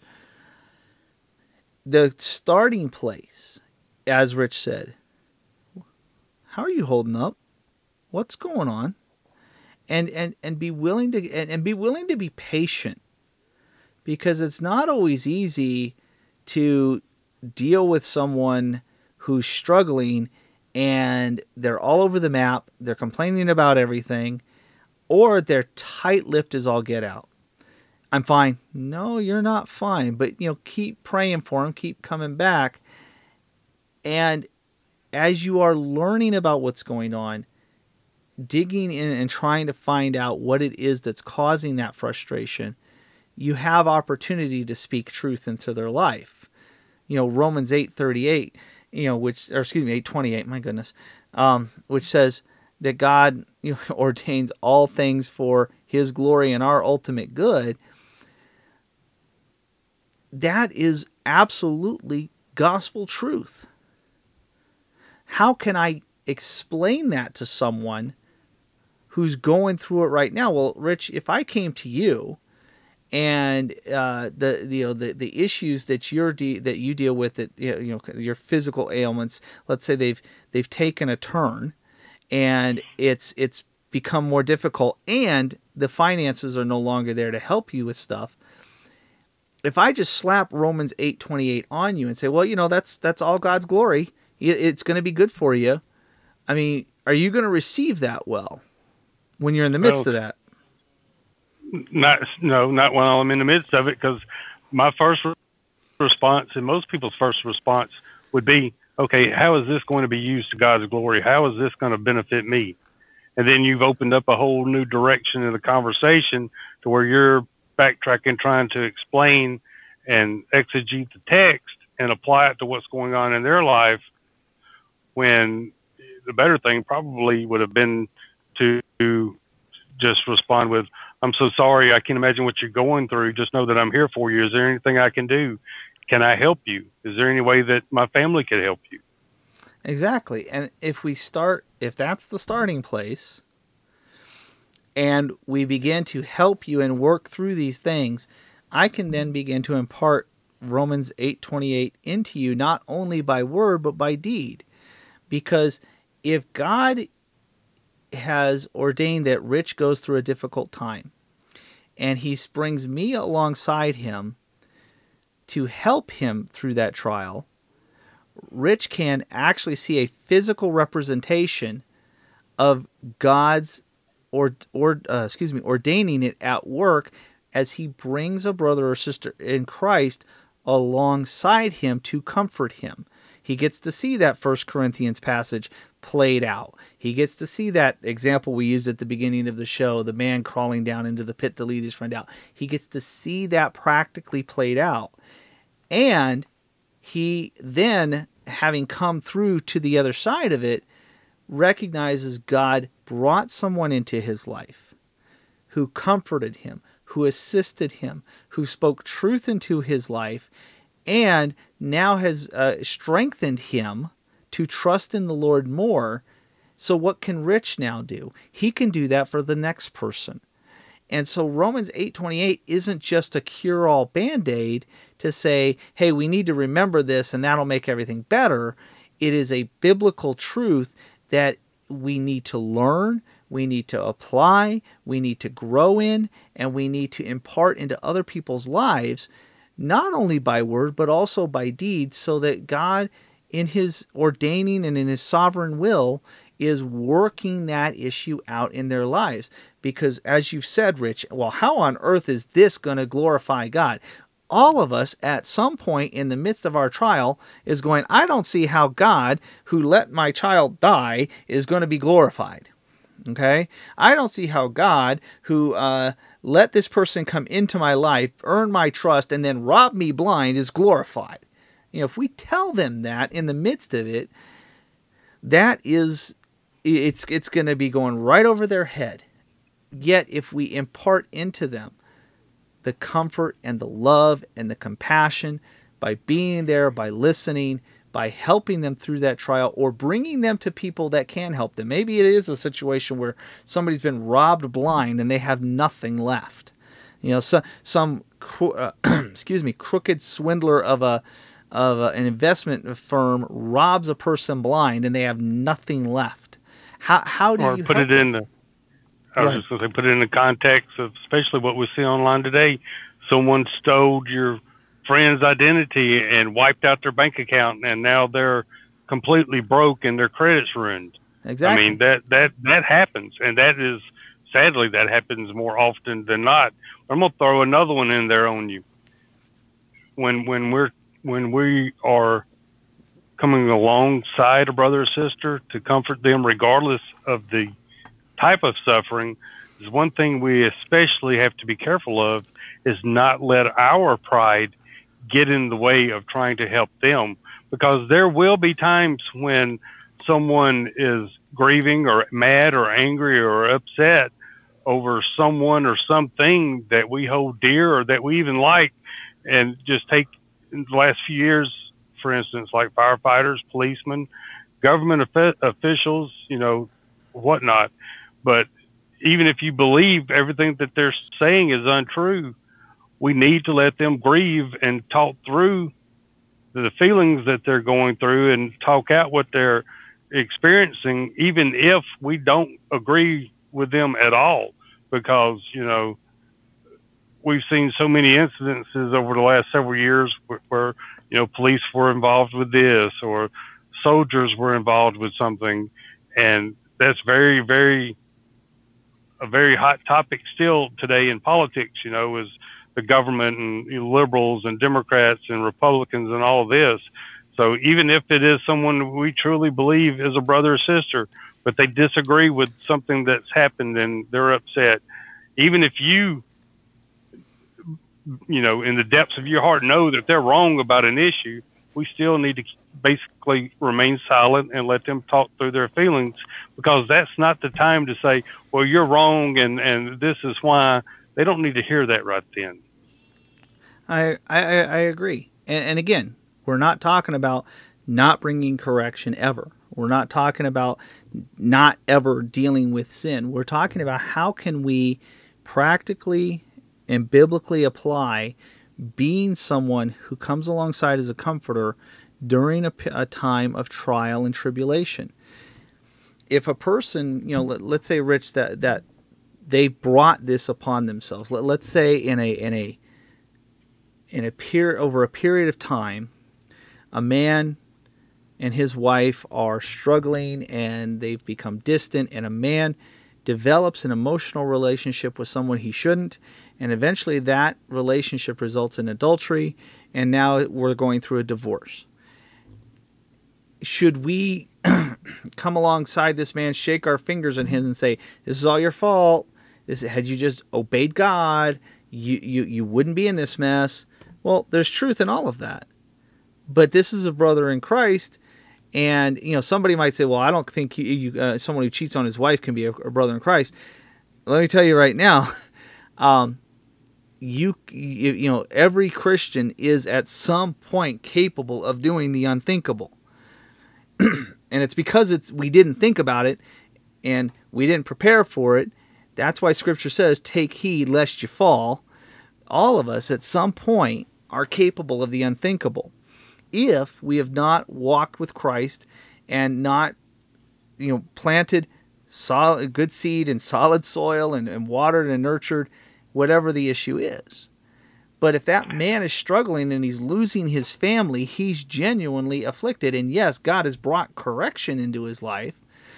the starting place, as Rich said, how are you holding up? What's going on? And be willing to be patient, because it's not always easy to deal with someone who's struggling and they're all over the map, they're complaining about everything, or they're tight-lipped as all get out. I'm fine. No, you're not fine. But, keep praying for them, keep coming back. And as you are learning about what's going on, digging in and trying to find out what it is that's causing that frustration, you have opportunity to speak truth into their life. Romans 8:38, 8:28, my goodness, which says that God ordains all things for His glory and our ultimate good. That is absolutely gospel truth. How can I explain that to someone who's going through it right now? Well, Rich, if I came to you and the issues that you deal with, that your physical ailments, let's say they've taken a turn, and it's become more difficult, and the finances are no longer there to help you with stuff. If I just slap Romans 8:28 on you and say, well, that's all God's glory, it's going to be good for you. I mean, are you going to receive that well when you're in the midst of that? Not when I'm in the midst of it, because my first response, and most people's first response, would be, okay, how is this going to be used to God's glory? How is this going to benefit me? And then you've opened up a whole new direction in the conversation to where you're backtracking, trying to explain and exegete the text and apply it to what's going on in their life, when the better thing probably would have been to just respond with, I'm so sorry, I can't imagine what you're going through. Just know that I'm here for you. Is there anything I can do? Can I help you? Is there any way that my family could help you? Exactly. And if that's the starting place, and we begin to help you and work through these things, I can then begin to impart Romans 8:28 into you, not only by word, but by deed. Because if God has ordained that Rich goes through a difficult time, and he brings me alongside him to help him through that trial, Rich can actually see a physical representation of God's ordaining it at work as he brings a brother or sister in Christ alongside him to comfort him. He gets to see that 1 Corinthians passage played out. He gets to see that example we used at the beginning of the show, the man crawling down into the pit to lead his friend out. He gets to see that practically played out. And he then, having come through to the other side of it, recognizes God brought someone into his life who comforted him, who assisted him, who spoke truth into his life, and now has strengthened him to trust in the Lord more. So what can Rich now do? He can do that for the next person. And so Romans 8:28 isn't just a cure-all Band-Aid to say, hey, we need to remember this and that'll make everything better. It is a biblical truth that we need to learn, we need to apply, we need to grow in, and we need to impart into other people's lives, not only by word, but also by deed, so that God, in his ordaining and in his sovereign will, is working that issue out in their lives. Because as you've said, Rich, well, how on earth is this going to glorify God? All of us at some point in the midst of our trial is going, I don't see how God, who let my child die, is going to be glorified. Okay? I don't see how God, who let this person come into my life, earn my trust, and then rob me blind, is glorified. If we tell them that in the midst of it, it's going to be going right over their head. Yet if we impart into them the comfort and the love and the compassion by being there, by listening, by helping them through that trial, or bringing them to people that can help them. Maybe it is a situation where somebody's been robbed blind and they have nothing left. Some crooked swindler of an investment firm robs a person blind and they have nothing left. How do you put it in the? I was just going to say, put it in the context of especially what we see online today. Someone stole your friend's identity and wiped out their bank account, and now they're completely broke and their credit's ruined. Exactly. I mean, that happens, and sadly, that happens more often than not. I'm going to throw another one in there on you. When we are coming alongside a brother or sister to comfort them, regardless of the type of suffering, is one thing we especially have to be careful of, is not let our pride get in the way of trying to help them, because there will be times when someone is grieving or mad or angry or upset over someone or something that we hold dear or that we even like. And just take in the last few years, for instance, like firefighters, policemen, government officials, whatnot. But even if you believe everything that they're saying is untrue, we need to let them grieve and talk through the feelings that they're going through and talk out what they're experiencing, even if we don't agree with them at all, because, we've seen so many incidences over the last several years where police were involved with this, or soldiers were involved with something. And that's very, very, a very hot topic still today in politics, is the government and liberals and Democrats and Republicans and all of this. So even if it is someone we truly believe is a brother or sister, but they disagree with something that's happened and they're upset, even if you, in the depths of your heart know that they're wrong about an issue, we still need to basically remain silent and let them talk through their feelings, because that's not the time to say, well, you're wrong and this is why. They don't need to hear that right then. I agree. And again, we're not talking about not bringing correction ever. We're not talking about not ever dealing with sin. We're talking about how can we practically and biblically apply being someone who comes alongside as a comforter during a time of trial and tribulation. If a person, let's say, Rich, that they brought this upon themselves. Let's say over a period of time, a man and his wife are struggling and they've become distant, and a man develops an emotional relationship with someone he shouldn't, and eventually that relationship results in adultery, and now we're going through a divorce. Should we come alongside this man, shake our fingers at him and say, this is all your fault? Had you just obeyed God, you wouldn't be in this mess? Well, there's truth in all of that. But this is a brother in Christ, and somebody might say, well, I don't think someone who cheats on his wife can be a brother in Christ. Let me tell you right now, every Christian is at some point capable of doing the unthinkable. And it's because we didn't think about it and we didn't prepare for it. That's why Scripture says, take heed lest you fall. All of us at some point are capable of the unthinkable. If we have not walked with Christ and not, planted solid, good seed in solid soil and watered and nurtured whatever the issue is. But if that man is struggling and he's losing his family, he's genuinely afflicted. And yes, God has brought correction into his life.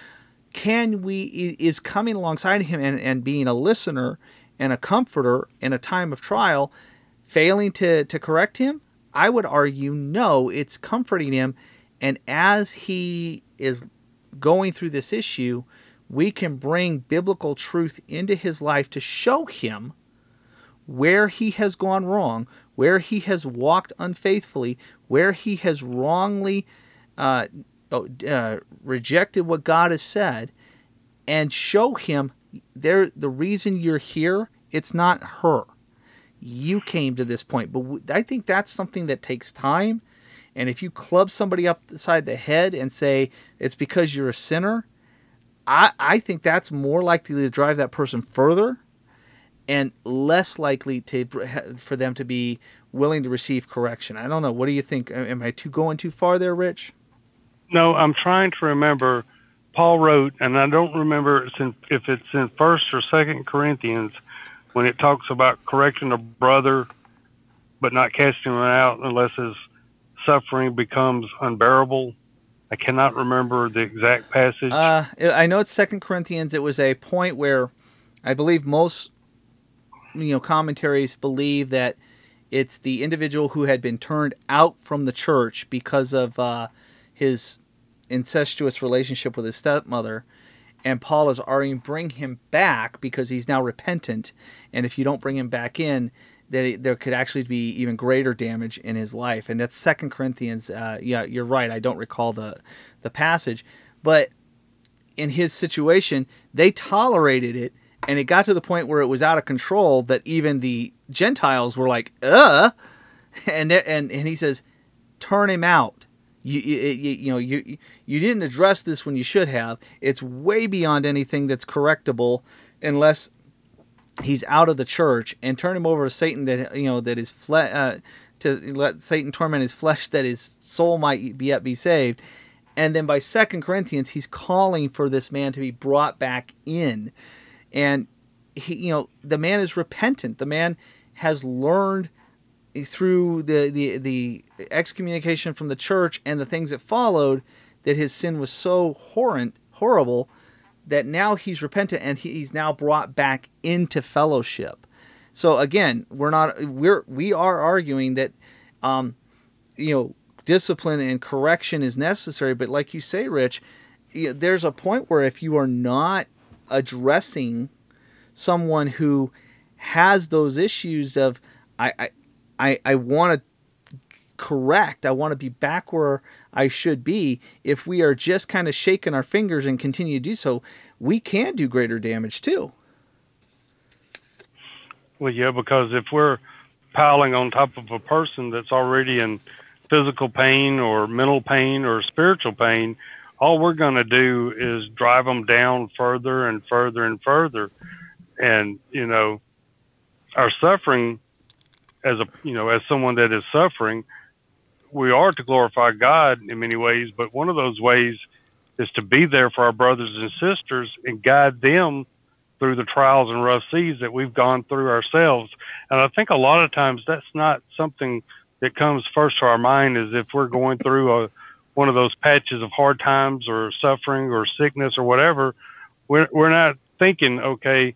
Is coming alongside him and being a listener and a comforter in a time of trial, failing to correct him? I would argue no, it's comforting him. And as he is going through this issue, we can bring biblical truth into his life to show him where he has gone wrong, where he has walked unfaithfully, where he has wrongly rejected what God has said, and show him the reason you're here, it's not her. You came to this point. But I think that's something that takes time. And if you club somebody upside the head and say it's because you're a sinner, I think that's more likely to drive that person further and less likely for them to be willing to receive correction. I don't know. What do you think? Am I going too far there, Rich? No, I'm trying to remember. Paul wrote, and I don't remember if it's in 1st or 2nd Corinthians, when it talks about correcting a brother but not casting him out unless his suffering becomes unbearable. I cannot remember the exact passage. I know it's 2 Corinthians. It was a point where I believe most commentaries believe that it's the individual who had been turned out from the church because of his incestuous relationship with his stepmother, and Paul is arguing bring him back because he's now repentant, and if you don't bring him back in, there could actually be even greater damage in his life. And that's 2 Corinthians. Yeah, you're right. I don't recall the passage, but in his situation, they tolerated it, and it got to the point where it was out of control that even the Gentiles were like, and he says, turn him out. You didn't address this when you should have. It's way beyond anything that's correctable unless he's out of the church, and turn him over to Satan that his to let Satan torment his flesh that his soul might yet be saved. And then by 2 Corinthians, he's calling for this man to be brought back in. And the man is repentant. The man has learned through the excommunication from the church and the things that followed that his sin was so horrible that now he's repentant and he's now brought back into fellowship. So again, we are arguing that discipline and correction is necessary, but like you say, Rich, there's a point where if you are not addressing someone who has those issues of I want to correct, I want to be back where I should be, if we are just kind of shaking our fingers and continue to do so, we can do greater damage too. Well, yeah, because if we're piling on top of a person that's already in physical pain or mental pain or spiritual pain, all we're going to do is drive them down further and further and further. And, our suffering as someone that is suffering, we are to glorify God in many ways, but one of those ways is to be there for our brothers and sisters and guide them through the trials and rough seas that we've gone through ourselves. And I think a lot of times that's not something that comes first to our mind, is if we're going through one of those patches of hard times or suffering or sickness or whatever, we're not thinking, okay,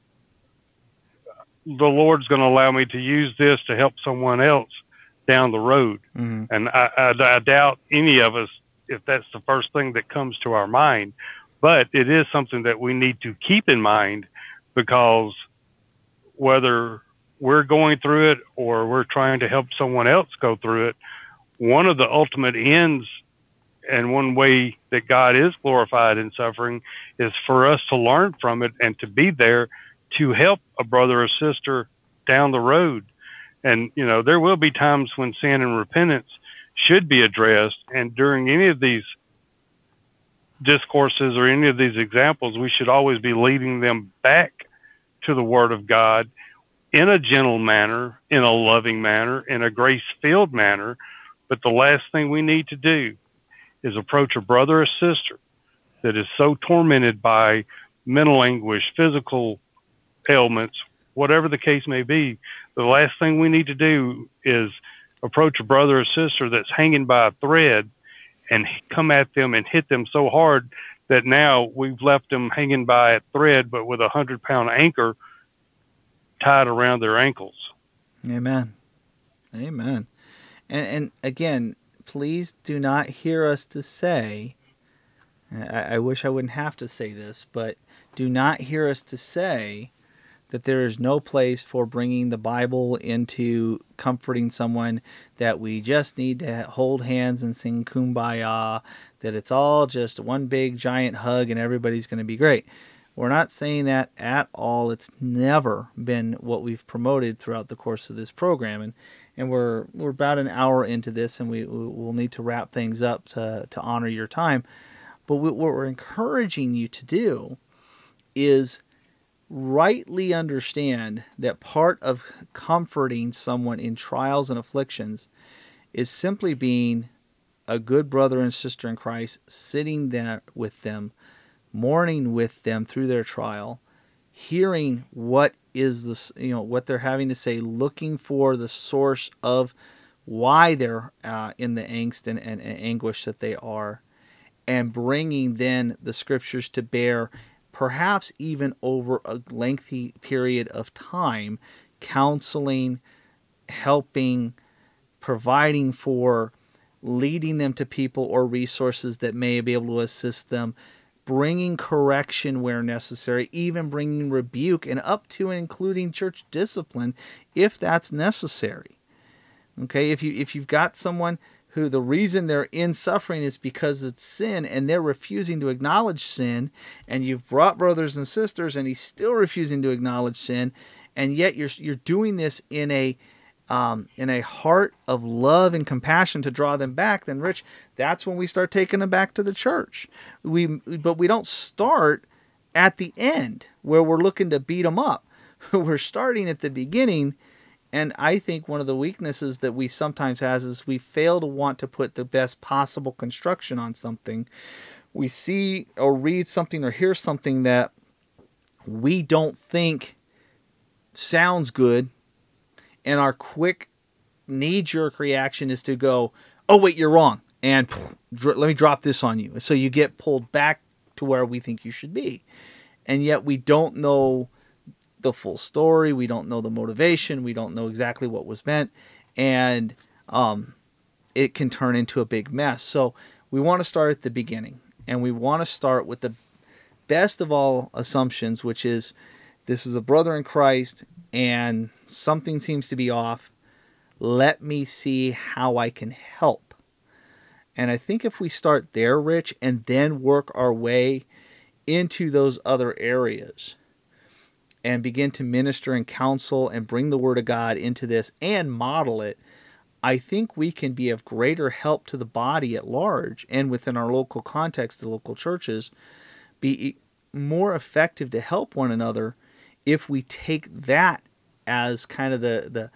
the Lord's going to allow me to use this to help someone else down the road. Mm-hmm. And I doubt any of us, if that's the first thing that comes to our mind. But it is something that we need to keep in mind, because whether we're going through it or we're trying to help someone else go through it, one of the ultimate ends and one way that God is glorified in suffering is for us to learn from it and to be there to help a brother or sister down the road. And, there will be times when sin and repentance should be addressed. And during any of these discourses or any of these examples, we should always be leading them back to the Word of God in a gentle manner, in a loving manner, in a grace-filled manner. But the last thing we need to do is approach a brother or sister that is so tormented by mental anguish, physical ailments, whatever the case may be. The last thing we need to do is approach a brother or sister that's hanging by a thread and come at them and hit them so hard that now we've left them hanging by a thread, but with 100-pound anchor tied around their ankles. Amen. Amen. And again, please do not hear us to say, I wish I wouldn't have to say this, but do not hear us to say that there is no place for bringing the Bible into comforting someone, that we just need to hold hands and sing Kumbaya, that it's all just one big giant hug and everybody's going to be great. We're not saying that at all. It's never been what we've promoted throughout the course of this program. And we're about an hour into this, and we'll need to wrap things up to honor your time. But what we're encouraging you to do is rightly understand that part of comforting someone in trials and afflictions is simply being a good brother and sister in Christ, sitting there with them, mourning with them through their trial, hearing what is this, what they're having to say, looking for the source of why they're in the angst and anguish that they are, and bringing then the scriptures to bear, perhaps even over a lengthy period of time, counseling, helping, providing for, leading them to people or resources that may be able to assist them, bringing correction where necessary, even bringing rebuke, and up to and including church discipline if that's necessary. Okay, if you've got someone who the reason they're in suffering is because it's sin, and they're refusing to acknowledge sin, and you've brought brothers and sisters, and he's still refusing to acknowledge sin, and yet you're doing this in a heart of love and compassion to draw them back, then Rich, that's when we start taking them back to the church. But we don't start at the end where we're looking to beat them up. We're starting at the beginning And I think one of the weaknesses that we sometimes have is we fail to want to put the best possible construction on something. We see or read something or hear something that we don't think sounds good, and our quick knee-jerk reaction is to go, oh, wait, you're wrong, and let me drop this on you. So you get pulled back to where we think you should be. And yet we don't know the full story. We don't know the motivation. We don't know exactly what was meant. And it can turn into a big mess. So we want to start at the beginning. And we want to start with the best of all assumptions, which is this is a brother in Christ and something seems to be off. Let me see how I can help. And I think if we start there, Rich, and then work our way into those other areas and begin to minister and counsel and bring the Word of God into this and model it, I think we can be of greater help to the body at large and within our local context, the local churches, be more effective to help one another if we take that as kind of the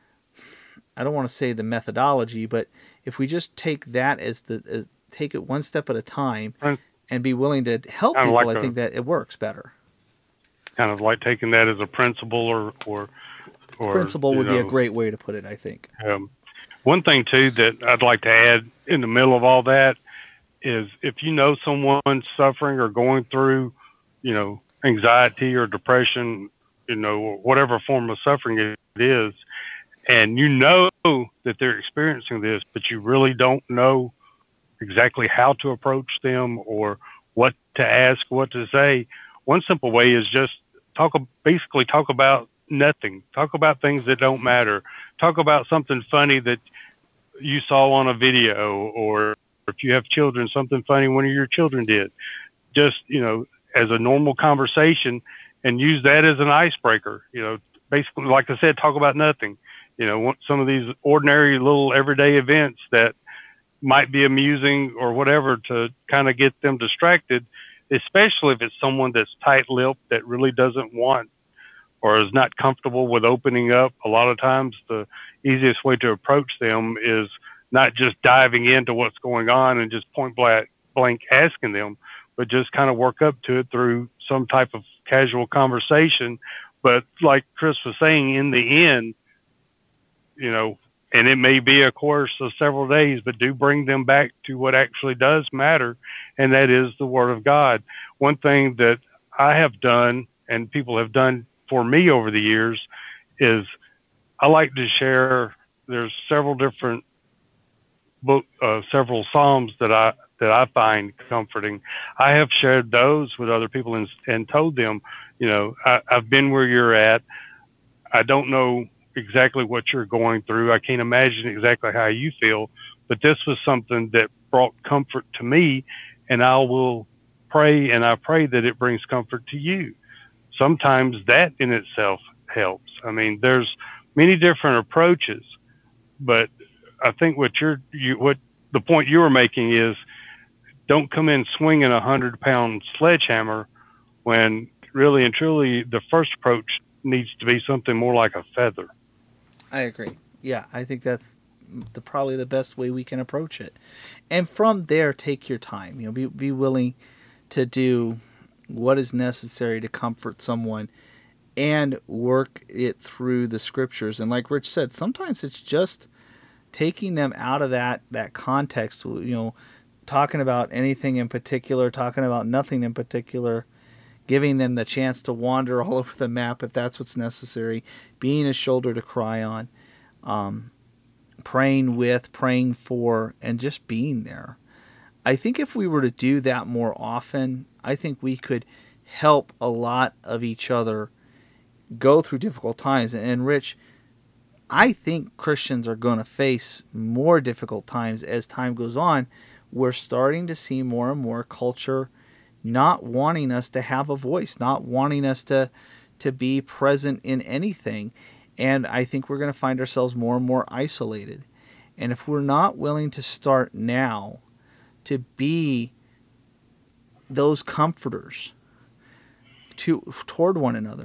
I don't want to say the methodology, but if we just take that as take it one step at a time and be willing to help people, like I think that it works better. Kind of like taking that as a principle or principle would be a great way to put it, I think. One thing, too, that I'd like to add in the middle of all that is if you know someone's suffering or going through, anxiety or depression, whatever form of suffering it is, and you know that they're experiencing this, but you really don't know exactly how to approach them or what to ask, what to say, one simple way is just basically talk about nothing. Talk about things that don't matter. Talk about something funny that you saw on a video, or if you have children, something funny one of your children did. Just, as a normal conversation, and use that as an icebreaker. Basically, like I said, talk about nothing. Some of these ordinary little everyday events that might be amusing or whatever to kind of get them distracted, especially if it's someone that's tight-lipped that really doesn't want or is not comfortable with opening up. A lot of times the easiest way to approach them is not just diving into what's going on and just point blank asking them, but just kind of work up to it through some type of casual conversation. But like Chris was saying, in the end, and it may be a course of several days, but do bring them back to what actually does matter, and that is the Word of God. One thing that I have done and people have done for me over the years is I like to share. There's several different several Psalms that I find comforting. I have shared those with other people and told them, I've been where you're at. I don't know exactly what you're going through. I can't imagine exactly how you feel, but this was something that brought comfort to me, and I will pray, and I pray that it brings comfort to you. Sometimes that in itself helps. I mean, there's many different approaches, but I think what the point you were making is don't come in swinging 100-pound sledgehammer when really and truly the first approach needs to be something more like a feather. I agree. Yeah, I think that's probably the best way we can approach it. And from there, take your time. Be willing to do what is necessary to comfort someone and work it through the scriptures. And like Rich said, sometimes it's just taking them out of that context, talking about anything in particular, talking about nothing in particular, giving them the chance to wander all over the map if that's what's necessary, being a shoulder to cry on, praying with, praying for, and just being there. I think if we were to do that more often, I think we could help a lot of each other go through difficult times. And Rich, I think Christians are going to face more difficult times as time goes on. We're starting to see more and more culture not wanting us to have a voice, not wanting us to be present in anything. And I think we're going to find ourselves more and more isolated. And if we're not willing to start now to be those comforters toward one another,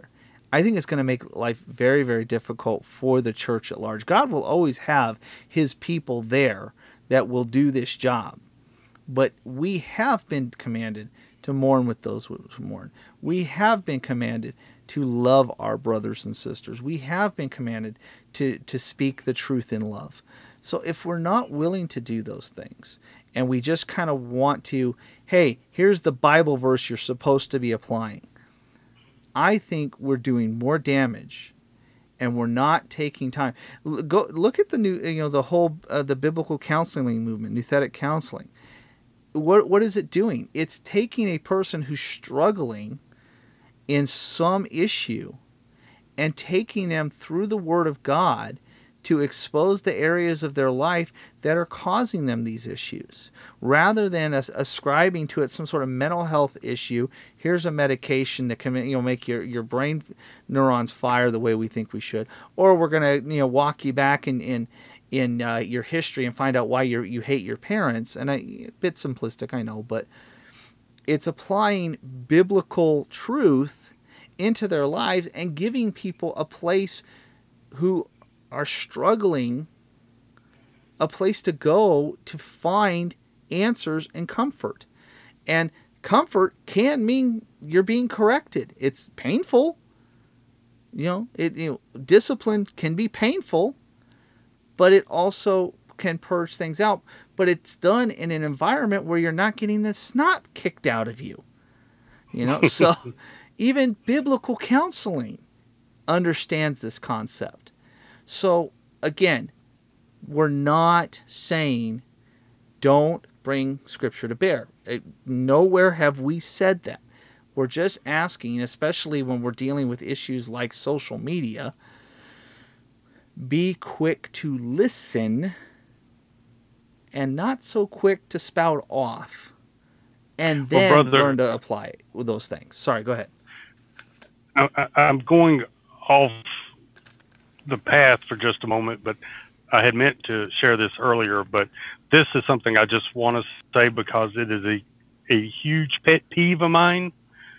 I think it's going to make life very, very difficult for the church at large. God will always have his people there that will do this job. But we have been commanded to mourn with those who mourn. We have been commanded to love our brothers and sisters. We have been commanded to speak the truth in love. So if we're not willing to do those things, and we just kind of want to, hey, here's the Bible verse you're supposed to be applying, I think we're doing more damage, and we're not taking time. Go look at the new, the whole the biblical counseling movement, nouthetic counseling. What is it doing? It's taking a person who's struggling in some issue and taking them through the Word of God to expose the areas of their life that are causing them these issues, rather than ascribing to it some sort of mental health issue. Here's a medication that can make your brain neurons fire the way we think we should, or we're going to walk you back in your history and find out why you hate your parents. And a bit simplistic, I know, but it's applying biblical truth into their lives and giving people a place who are struggling, a place to go to find answers and comfort. And comfort can mean you're being corrected. It's painful. Discipline can be painful, but it also can purge things out. But it's done in an environment where you're not getting the snot kicked out of you. So even biblical counseling understands this concept. So again, we're not saying don't bring Scripture to bear. Nowhere have we said that. We're just asking, especially when we're dealing with issues like social media, be quick to listen and not so quick to spout off, and then learn to apply it with those things. Sorry, go ahead. I'm going off the path for just a moment, but I had meant to share this earlier, but this is something I just want to say because it is a huge pet peeve of mine.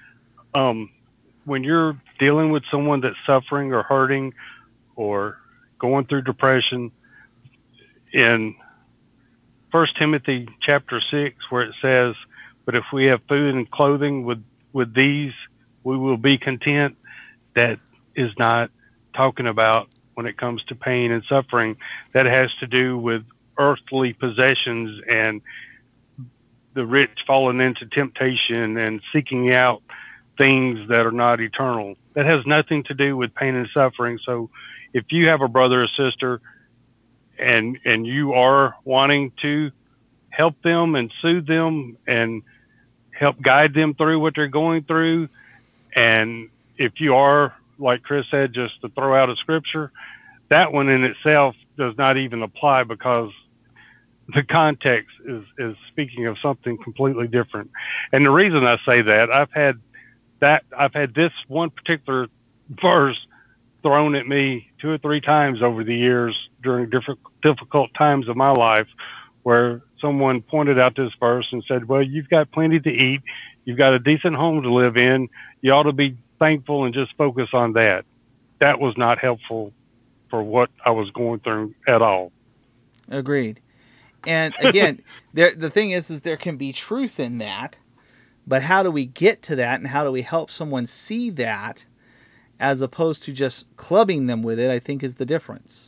When you're dealing with someone that's suffering or hurting or going through depression, in 1 Timothy chapter 6, where it says, but if we have food and clothing with these, we will be content, that is not talking about when it comes to pain and suffering. That has to do with earthly possessions and the rich falling into temptation and seeking out things that are not eternal. That has nothing to do with pain and suffering. So if you have a brother or sister and you are wanting to help them and soothe them and help guide them through what they're going through, and if you are, like Chris said, just to throw out a scripture, that one in itself does not even apply because the context is speaking of something completely different. And the reason I say that, I've had this one particular verse thrown at me 2 or 3 times over the years during difficult times of my life, where someone pointed out this verse and said, well, you've got plenty to eat. You've got a decent home to live in. You ought to be thankful and just focus on that. That was not helpful for what I was going through at all. Agreed. And again, the thing is there can be truth in that, but how do we get to that, and how do we help someone see that as opposed to just clubbing them with it, I think is the difference.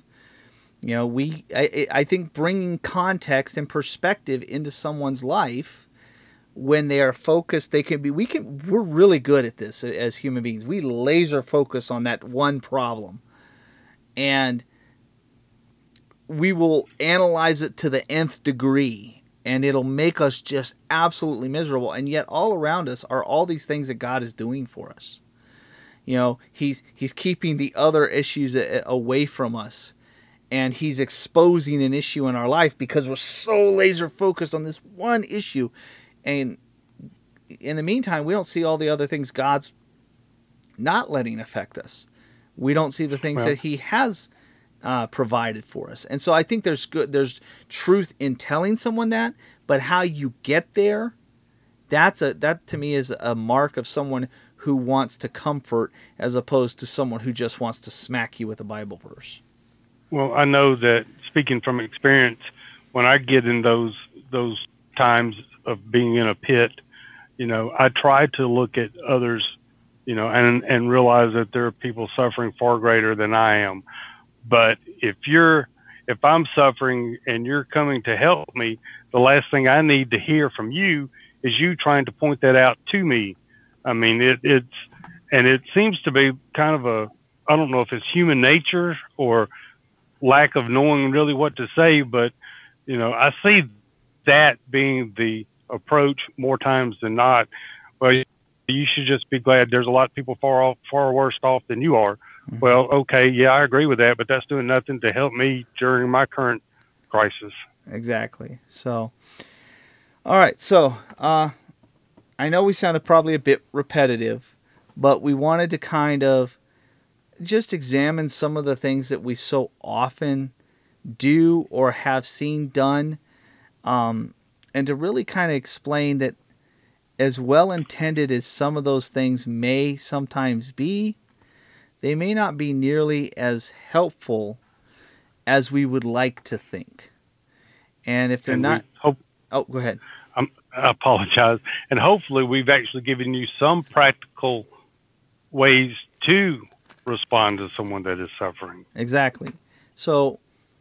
I think bringing context and perspective into someone's life when they are focused, we're really good at this as human beings. We laser focus on that one problem, and we will analyze it to the nth degree, and it'll make us just absolutely miserable. And yet all around us are all these things that God is doing for us. He's keeping the other issues away from us, and he's exposing an issue in our life because we're so laser focused on this one issue. And in the meantime, we don't see all the other things God's not letting affect us. We don't see the things that he has provided for us. And so I think there's truth in telling someone that, but how you get there, that to me is a mark of someone who wants to comfort as opposed to someone who just wants to smack you with a Bible verse. Well, I know that, speaking from experience, when I get in those times of being in a pit, I try to look at others, and realize that there are people suffering far greater than I am. But if I'm suffering and you're coming to help me, the last thing I need to hear from you is you trying to point that out to me. I mean, it seems to be kind of I don't know if it's human nature or lack of knowing really what to say, but, I see that being the approach more times than not. Well, you should just be glad there's a lot of people far worse off than you are. Mm-hmm. Well, okay, yeah, I agree with that, but that's doing nothing to help me during my current crisis. Exactly. So, all right. So, I know we sounded probably a bit repetitive, but we wanted to kind of just examine some of the things that we so often do or have seen done, and to really kind of explain that as well-intended as some of those things may sometimes be, they may not be nearly as helpful as we would like to think. And if they're not... go ahead. I apologize. And hopefully we've actually given you some practical ways to respond to someone that is suffering. Exactly. So,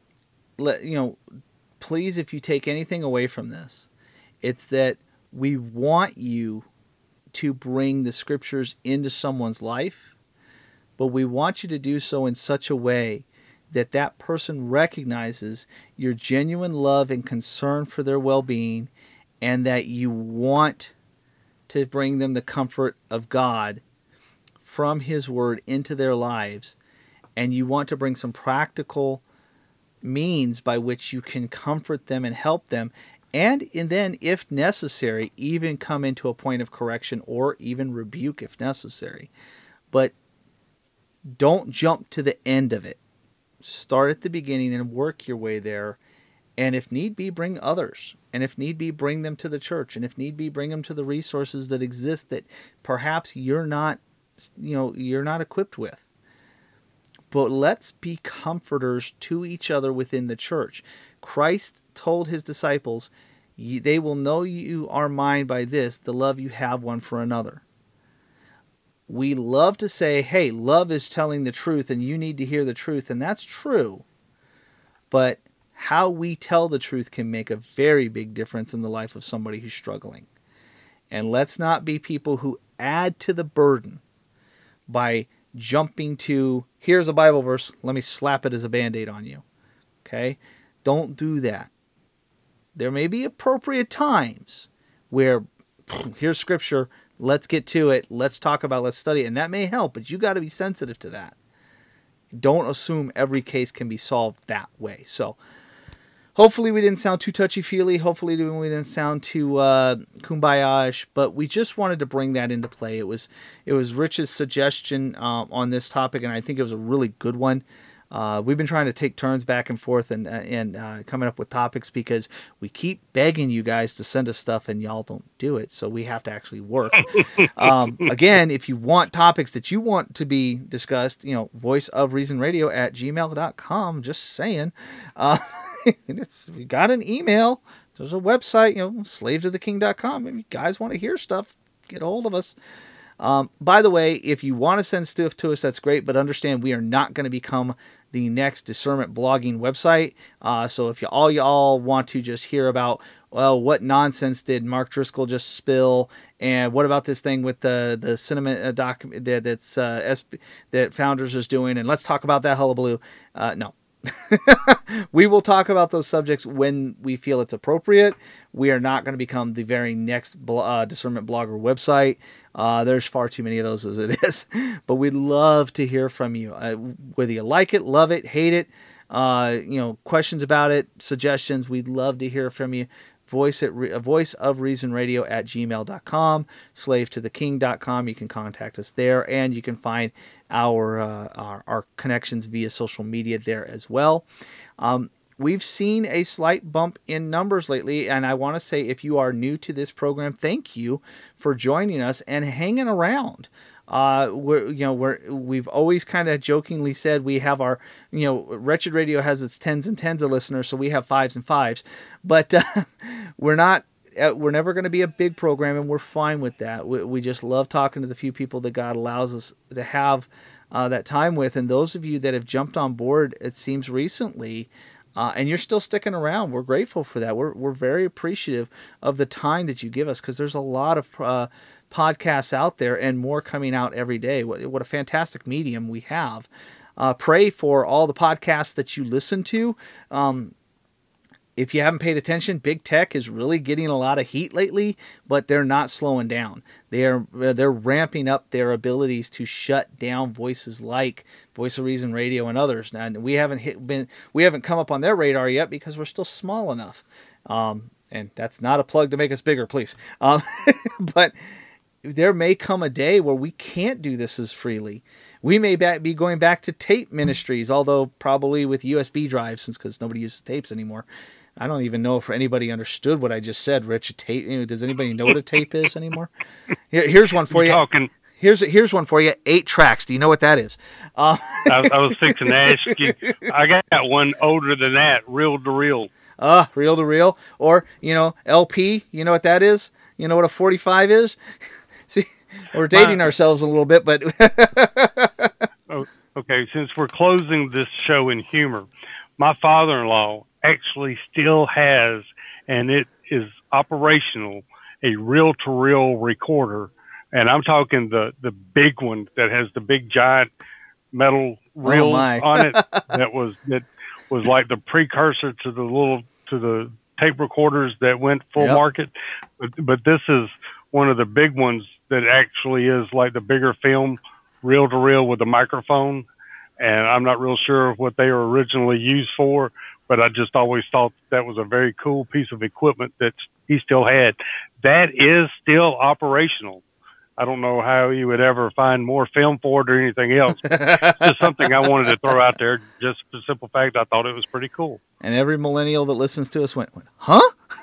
please, if you take anything away from this, it's that we want you to bring the scriptures into someone's life, but we want you to do so in such a way that that person recognizes your genuine love and concern for their well-being, and that you want to bring them the comfort of God from His Word into their lives, and you want to bring some practical means by which you can comfort them and help them, and then, if necessary, even come into a point of correction or even rebuke if necessary. But don't jump to the end of it. Start at the beginning and work your way there. And if need be, bring others. And if need be, bring them to the church. And if need be, bring them to the resources that exist that perhaps you're not equipped with. But let's be comforters to each other within the church. Christ told His disciples, they will know you are mine by this, the love you have one for another. We love to say, hey, love is telling the truth and you need to hear the truth. And that's true. But how we tell the truth can make a very big difference in the life of somebody who's struggling. And let's not be people who add to the burden by jumping to, here's a Bible verse, let me slap it as a Band-Aid on you. Okay? Don't do that. There may be appropriate times where, here's scripture, let's get to it, let's talk about it, let's study it, and that may help, but you got to be sensitive to that. Don't assume every case can be solved that way. So, hopefully we didn't sound too touchy-feely. Hopefully we didn't sound too kumbaya-ish, but we just wanted to bring that into play. It was Rich's suggestion on this topic, and I think it was a really good one. We've been trying to take turns back and forth and coming up with topics because we keep begging you guys to send us stuff and y'all don't do it. So we have to actually work. Again, if you want topics that you want to be discussed, voiceofreasonradio@gmail.com. Just saying. We got an email. There's a website, slavetotheking.com. If you guys want to hear stuff, get a hold of us. By the way, if you want to send stuff to us, that's great, but understand we are not going to become the next discernment blogging website. So if y'all want to just hear about, well, what nonsense did Mark Driscoll just spill, and what about this thing with the cinema document that Founders is doing, and let's talk about that hullabaloo. No. We will talk about those subjects when we feel it's appropriate. We are not going to become the very next discernment blogger website. There's far too many of those as it is. But we'd love to hear from you. Whether you like it, love it, hate it, questions about it, suggestions, we'd love to hear from you. voiceofreasonradio@gmail.com, slavetotheking.com. You can contact us there, and you can find our connections via social media there as well. We've seen a slight bump in numbers lately, and I want to say if you are new to this program, thank you for joining us and hanging around. We've always kind of jokingly said we have our, Wretched Radio has its tens and tens of listeners, so we have fives and fives, but we're not. We're never going to be a big program, and we're fine with that. We just love talking to the few people that God allows us to have that time with. And those of you that have jumped on board, it seems recently, and you're still sticking around, we're grateful for that. We're very appreciative of the time that you give us, because there's a lot of podcasts out there and more coming out every day. What a fantastic medium we have. Pray for all the podcasts that you listen to. If you haven't paid attention, big tech is really getting a lot of heat lately, but they're not slowing down. They're ramping up their abilities to shut down voices like Voice of Reason Radio and others. Now, we haven't come up on their radar yet because we're still small enough. And that's not a plug to make us bigger, please. But there may come a day where we can't do this as freely. We may be going back to tape ministries, although probably with USB drives, because nobody uses tapes anymore. I don't even know if anybody understood what I just said, Rich. A tape. Does anybody know what a tape is anymore? Here's one for you. Here's one for you. 8 tracks. Do you know what that is? I was fixing to ask you. I got one older than that. Reel to reel. Reel to reel, or LP. You know what that is? You know what a 45 is? See, we're dating ourselves a little bit, but okay. Since we're closing this show in humor, my father-in-law actually still has, and it is operational, a reel-to-reel recorder, and I'm talking the big one that has the big giant metal reel on it. that was like the precursor to the tape recorders that went full market, but this is one of the big ones that actually is like the bigger film reel-to-reel with a microphone, and I'm not real sure what they were originally used for, but I just always thought that was a very cool piece of equipment that he still had. That is still operational. I don't know how he would ever find more film for it or anything else. It's just something I wanted to throw out there, just for the simple fact I thought it was pretty cool. And every millennial that listens to us went, huh?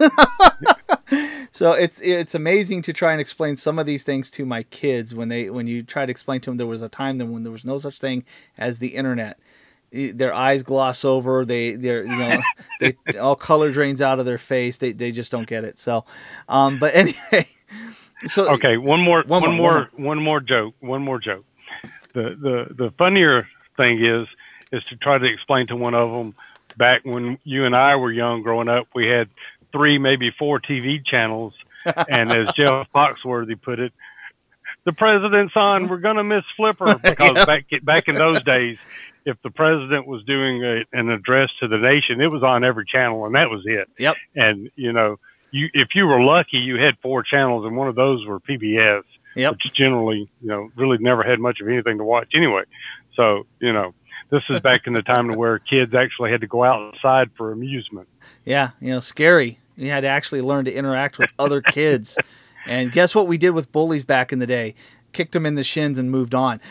So it's amazing to try and explain some of these things to my kids when you try to explain to them there was a time when there was no such thing as the internet. Their eyes gloss over. They all color drains out of their face. They just don't get it. So, but anyway. So okay, one more joke. The funnier thing is to try to explain to one of them. Back when you and I were young, growing up, we had 3, maybe 4 TV channels, and as Jeff Foxworthy put it, the president's on. We're gonna miss Flipper, because back in those days, if the president was doing an address to the nation, it was on every channel, and that was it. Yep. And if you were lucky, you had 4 channels, and one of those were PBS, which generally, really never had much of anything to watch anyway. So, this is back in the time where kids actually had to go outside for amusement. Yeah, scary. You had to actually learn to interact with other kids. And guess what we did with bullies back in the day? Kicked them in the shins and moved on.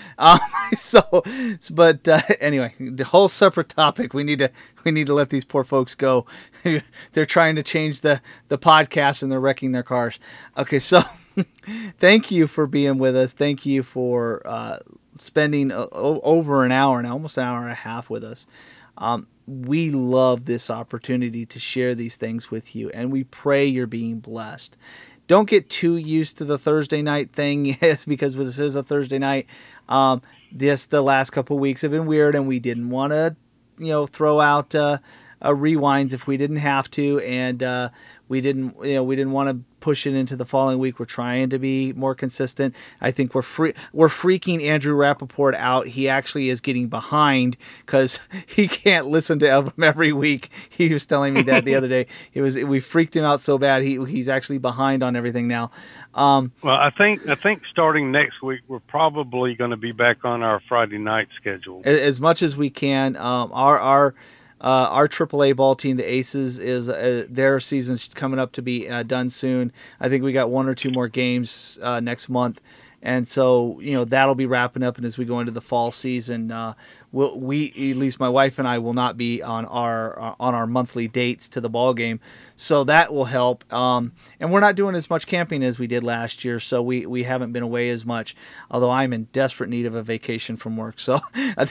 Anyway, the whole separate topic. We need to let these poor folks go. They're trying to change the podcast and they're wrecking their cars. Okay, so thank you for being with us. Thank you for spending over an hour now, almost an hour and a half with us. We love this opportunity to share these things with you, and we pray you're being blessed. Don't get too used to the Thursday night thing, because this is a Thursday night. The last couple of weeks have been weird, and we didn't want to, throw out rewinds if we didn't have to, and we didn't want to push it into the following week. We're trying to be more consistent. I think we're freaking Andrew Rappaport out. He actually is getting behind because he can't listen to them every week. He was telling me that the other day. We freaked him out so bad. He's actually behind on everything now. Well, I think starting next week we're probably going to be back on our Friday night schedule as much as we can. Our AAA ball team, the Aces, is their season's coming up to be done soon. I think we got 1 or 2 more games next month, And so, that'll be wrapping up. And as we go into the fall season, we, at least my wife and I, will not be on our monthly dates to the ball game. So that will help. And we're not doing as much camping as we did last year. So we haven't been away as much, although I'm in desperate need of a vacation from work. So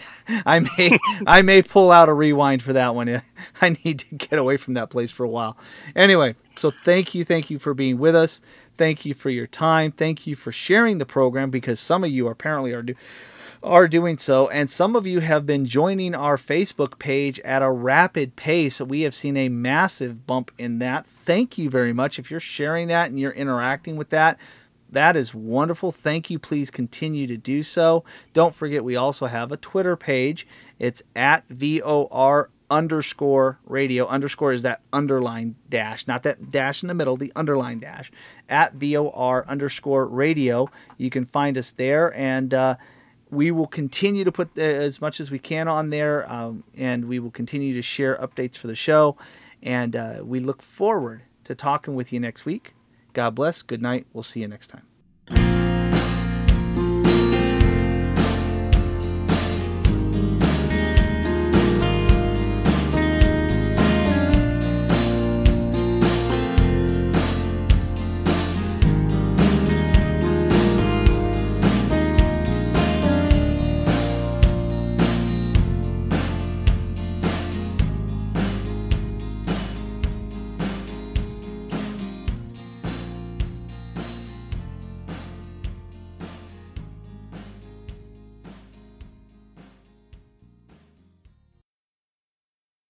I may pull out a rewind for that one. I need to get away from that place for a while. Anyway, so thank you for being with us. Thank you for your time. Thank you for sharing the program, because some of you apparently are doing so, and some of you have been joining our Facebook page at a rapid pace. We have seen a massive bump in that. Thank you very much. If you're sharing that and you're interacting with that, that is wonderful. Thank you. Please continue to do so. Don't forget, we also have a Twitter page. It's at VOR_radio. Underscore is that underline dash, not that dash in the middle, the underline dash, at VOR_radio. You can find us there, and we will continue to put as much as we can on there, and we will continue to share updates for the show, and we look forward to talking with you next week. God bless. Good night. We'll see you next time.